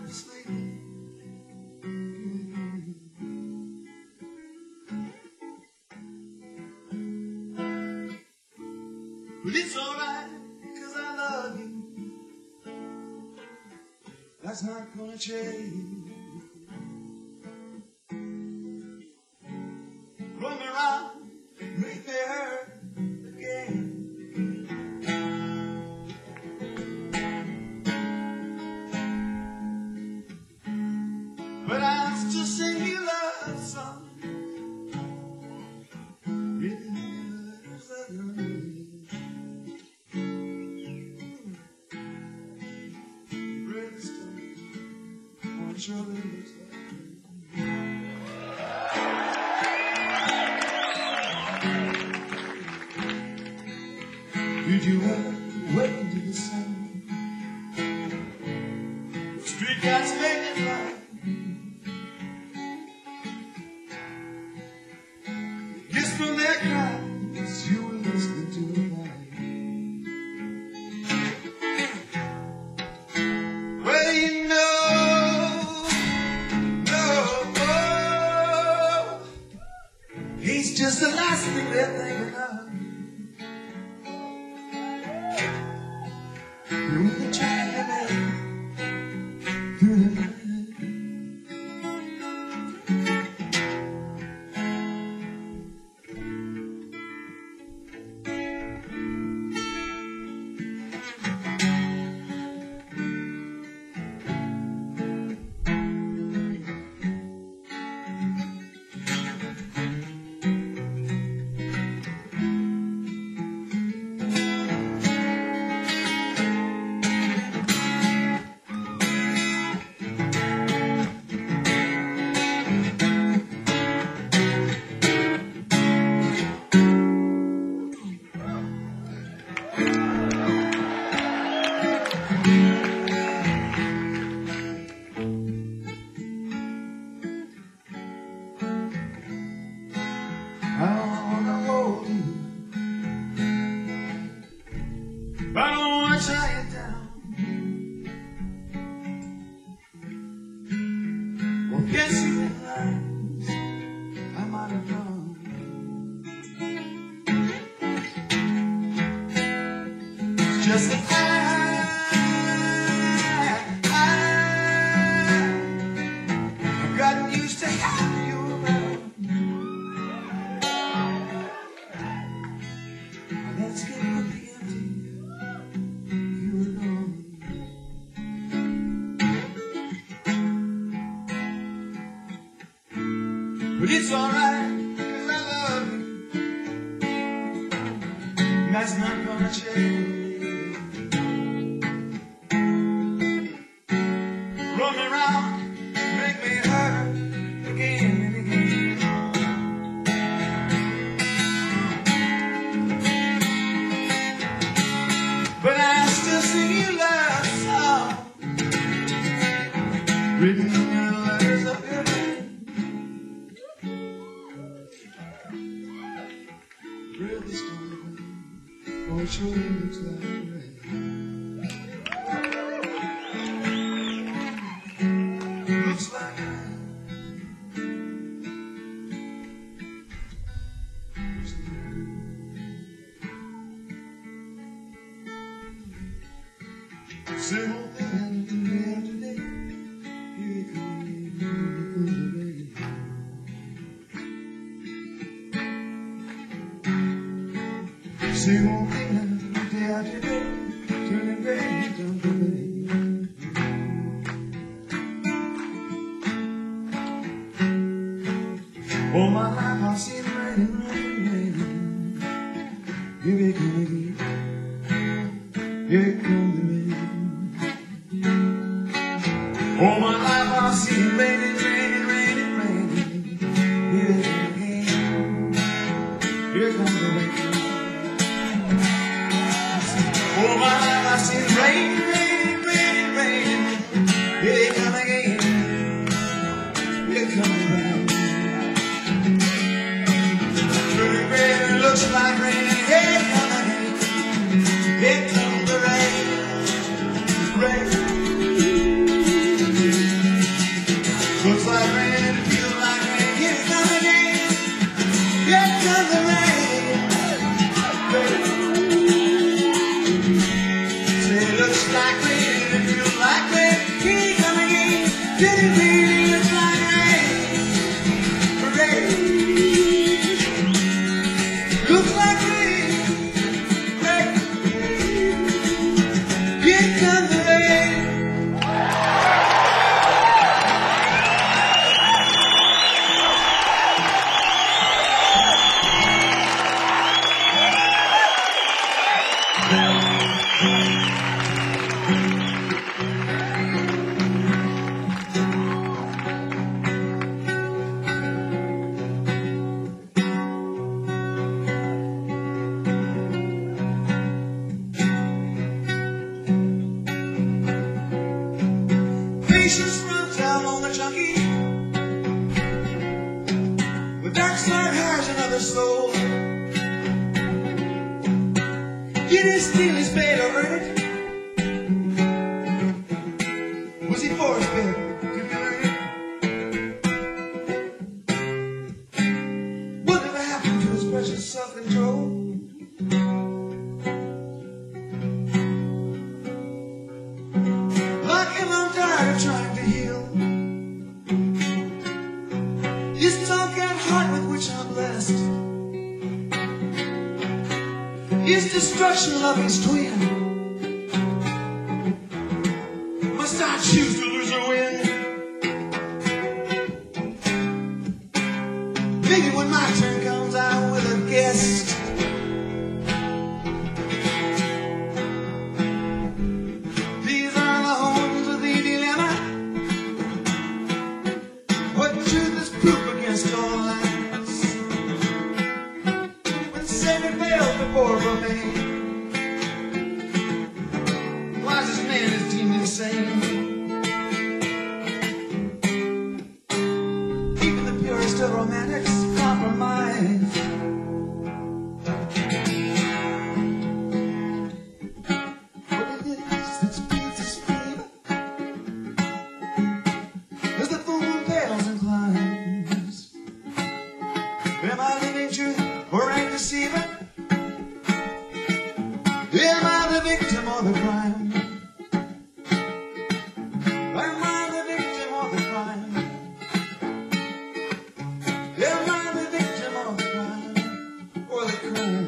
to sleep. But it's alright, 'cause I love you. That's not gonna change. Run me around, make me hurt again. But I'll still sing you love song. Did you ever wake into the sun? Street lights make it light. Just from their cries, you were listening to the night. Well, you know, he's just the last thing they're thinking of. You're the child through the night. I wanna hold you, but I don't wanna tie you down. Well, guess you realize I might have done. It's just that I've gotten used to having you around. Let's get really empty. You alone. But it's alright, 'cause I love you. And that's not gonna change. Run me around, make me hurt again and again. But I still sing you love song, written in the letters of your name. Really strong, oh, it sure looks like rain. Looks like rain. Same old thing day after day. Here it comes the rain. Same old thing day after day. Turning rain down the rain. All my life I've seen rain, rain, rain. Here it comes again. Here it comes the rain. All my life I've seen raining, raining, raining, raining. Here it comes again. Here comes the rain. All my life I've seen rain, raining, raining, raining. Here it comes again. Here comes the rain. Pretty rain, it looks like rain. Here it comes again. Here comes the rain. Rain. Looks likely, it feels likely, here you come again. Did it really look like rain? Rain. Looks like rain. Rain. Here comes the rain. Patience runs out on the junkie. The dark side has another soul. Did he steal his fate or earn it? Was he forced fed to learn it? Whatever happened to his precious self-control? Like him, I'm tired of trying to heal this tongue-cat heart with which I'm blessed. His destruction of his twin. Must I choose to lose or win? Maybe when my turn comes, I will have guessed. These are the horns of the dilemma. What truth is proof against all lies? When Satan fails before profane, the wisest man is deemed insane. Even the purest of romantics compromise. What it is that speeds his fever as the full moon pales and climbs. Am I living truth or right deceiver? Am I the victim or the crime? Am I the victim or the crime? Am I the victim or the crime? Or the crime?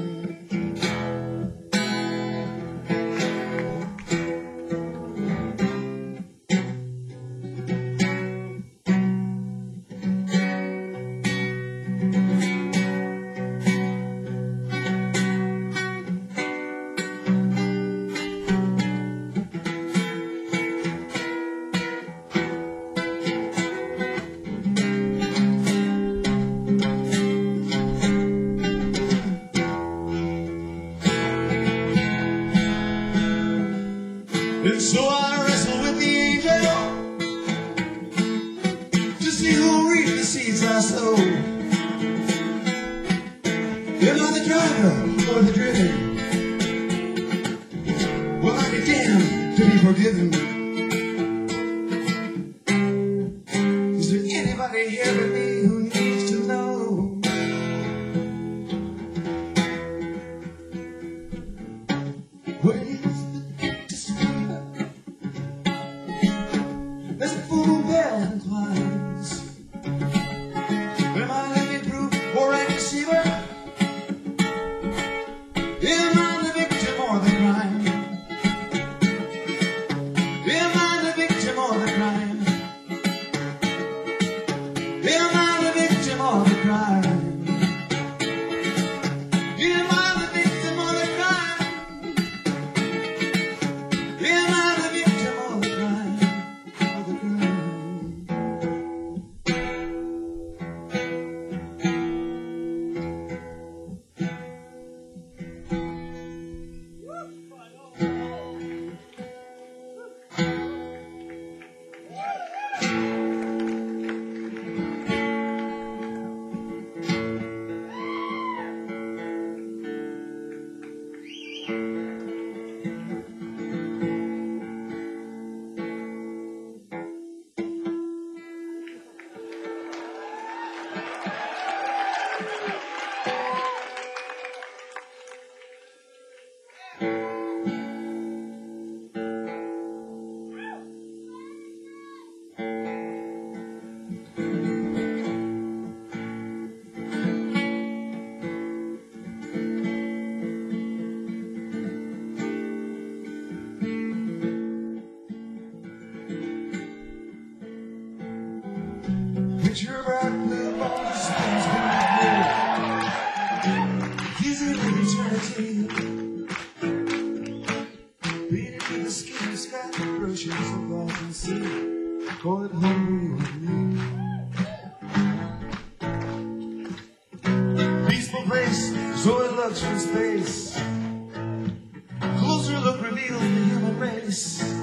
And so I wrestle with the angel to see who'll reap the seeds I sow. Am I the driver or the driven? Will I be damned to be forgiven? Is there anybody here with me who needs to know? What is as the full moon pales and climbs? Am I living proof or a deceiver? Am I the victim or the crime? Picture about the bones things visiting eternity. Painted with the skin of sky, brushes of light and sea. Call it home with me. Peaceful place, so it looks from space. Closer look reveals the human race.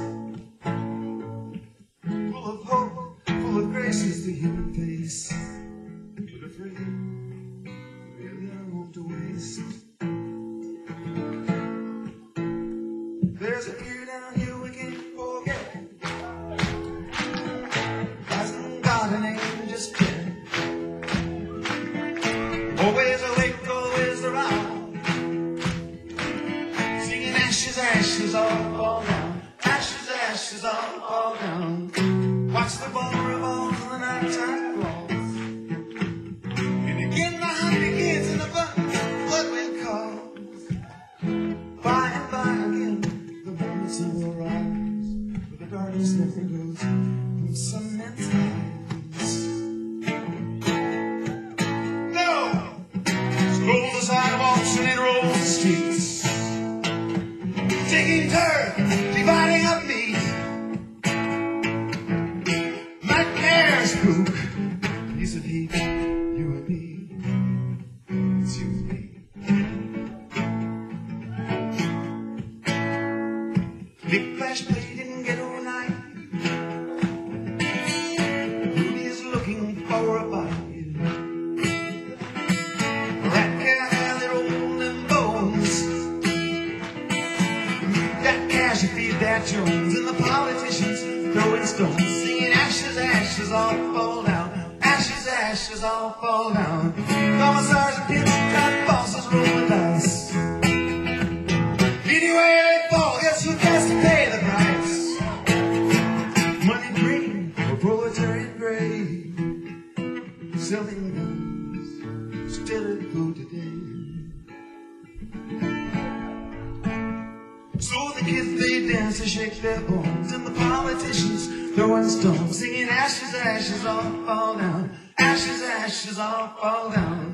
Full of hope, full of grace is the human face. But afraid, really I want to waste. There's a fear down here we can't forget. Hasn't got a name, just yet. Always awake, always around. Singing ashes, ashes all fall down. Ashes, ashes all fall down. Watch the ball revolve and the night time falls. And again the hungry kids in the blood will call. By and by again, the morning sun will rise. But the darkness never goes from cement lines. No! Scroll the sidewalks and it rolls the streets. Taking turn, dividing up me. Nightmares spook. Piece of heat, you and me. It's you and me. Big flash play didn't get overnight. Rudy is looking for a bite. Rat cat has their old and bones. That cash you feed that Jones. And the politicians throwing stones. Singing ashes, ashes all fall down. Ashes, ashes all fall down. Commissars and pits, cut bosses roll the dice. Anyway they fall, guess who has to pay the price? Money green or proletariat gray. Selling guns, still at food today. So the kids they dance and shake their bones. And the politicians throwing stones. Singing ashes, ashes all fall down. Ashes, ashes all fall down.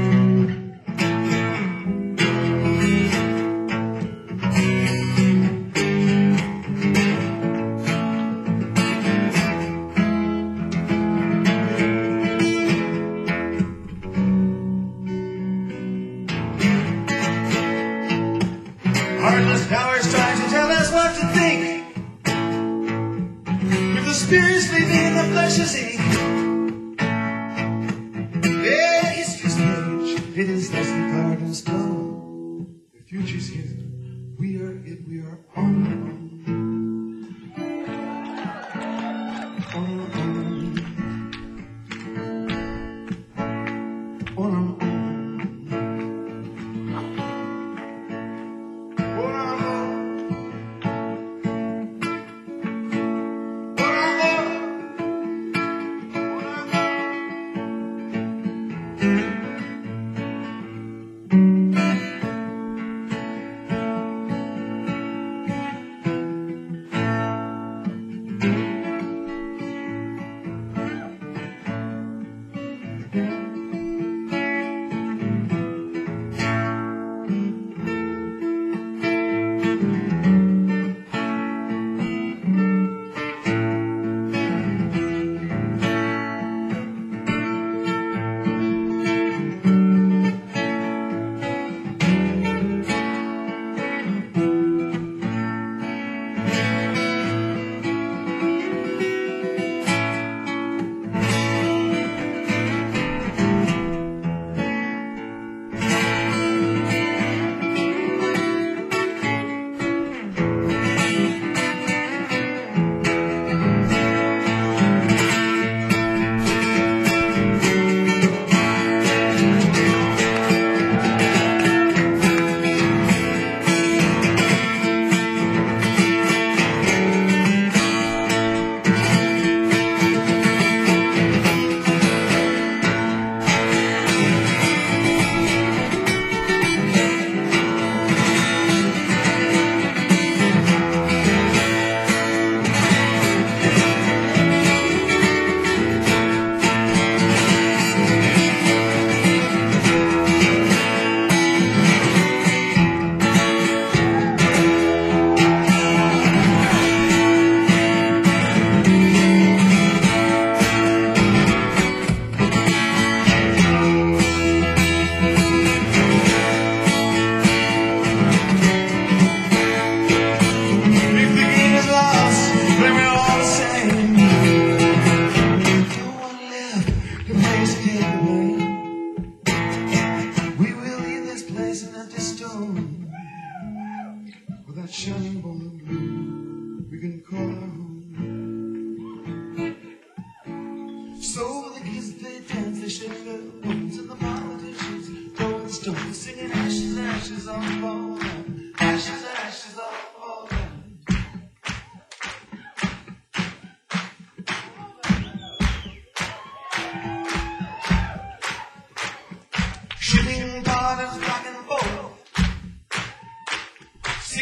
Heartless powers try to tell us what to think. With the spirit sleeping and the flesh is ink. Yeah, history's page, it is thusly carved in stone. The future's here, we are it, we are on our own. On our own. On our own. On our own.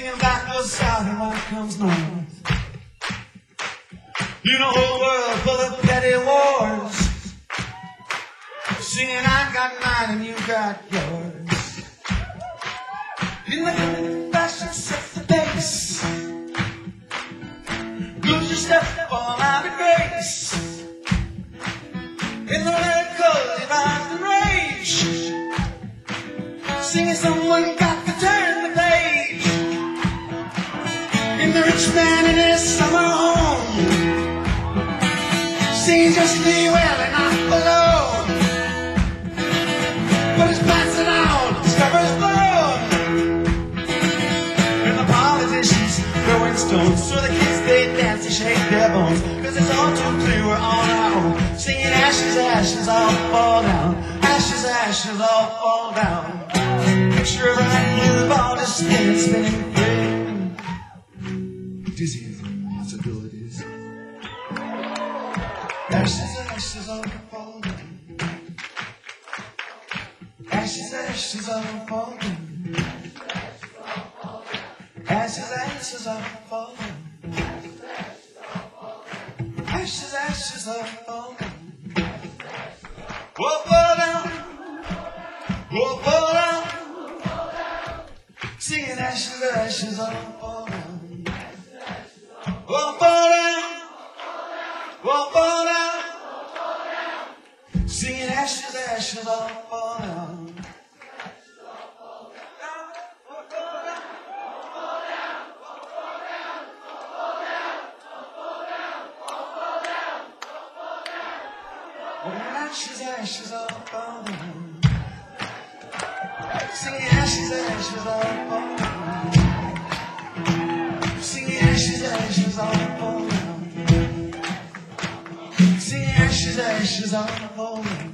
Singing back goes south and white comes north. You know the whole world full of petty wars. Singing I got mine and you got yours. In the fashion sets the pace. Lose your step, fall out of grace. In the lyrical, you find the rage. Singing someone got to turn the page. In the rich man in his summer home. Singing just me well and not alone. But he's passing out, stubborn's blown. And the politicians throwing stones. So the kids they dance and shake their bones. Cause it's all too clear we're on our own. Singing ashes, ashes, all fall down. Ashes, ashes, all fall down. Picture of a new ball just spinning free. Dizzy with possibilities. Ashes, ashes, all fall down. Ashes, ashes, all fall down. Ashes, ashes, all fall down. Ashes, ashes, all fall down. Whoa, fall down. Whoa, fall down. Singing ashes, ashes, all fall down. Whoa, fall down. Whoa, fall down. Singing ashes, ashes, all fall down. Ashes, ashes, all fall down. Singing ashes, ashes, all fall down. Singing ashes, ashes, all fall down. Singing ashes, ashes, all fall down.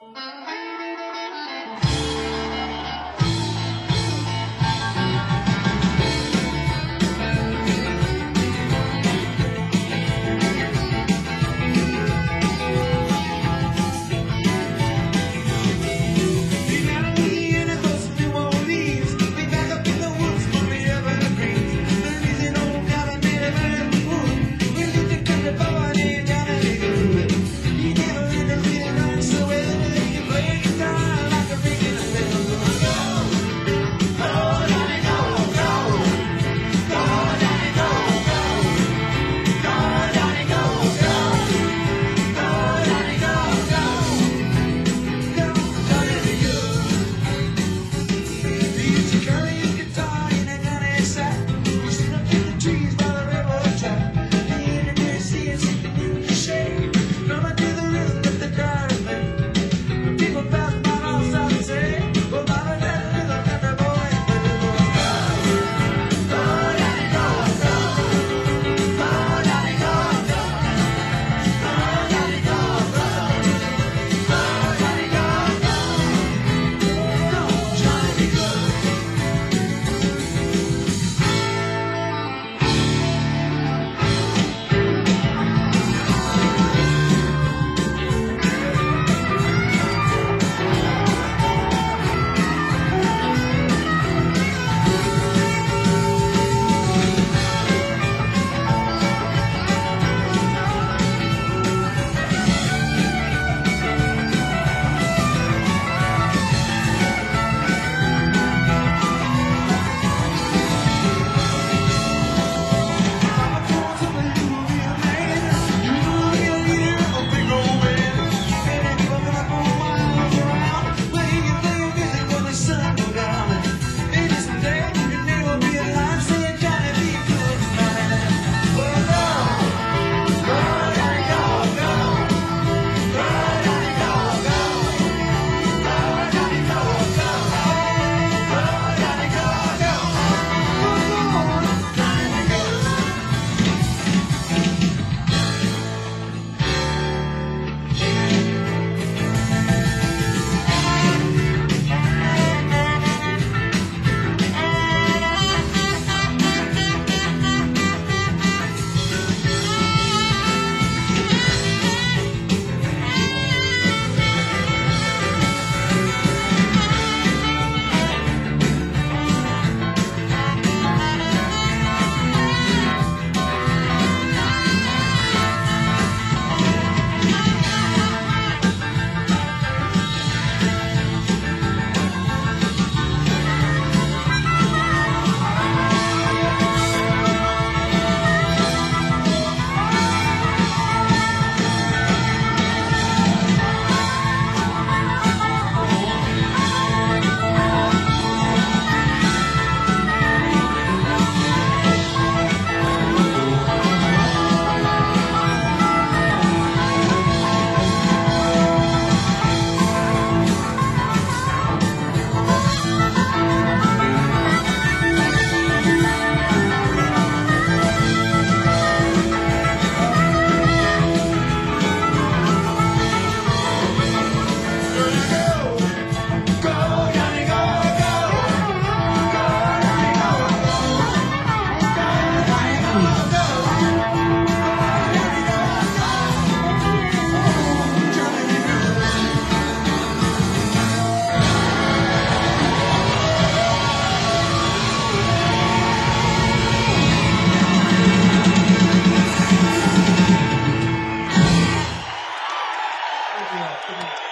Yeah.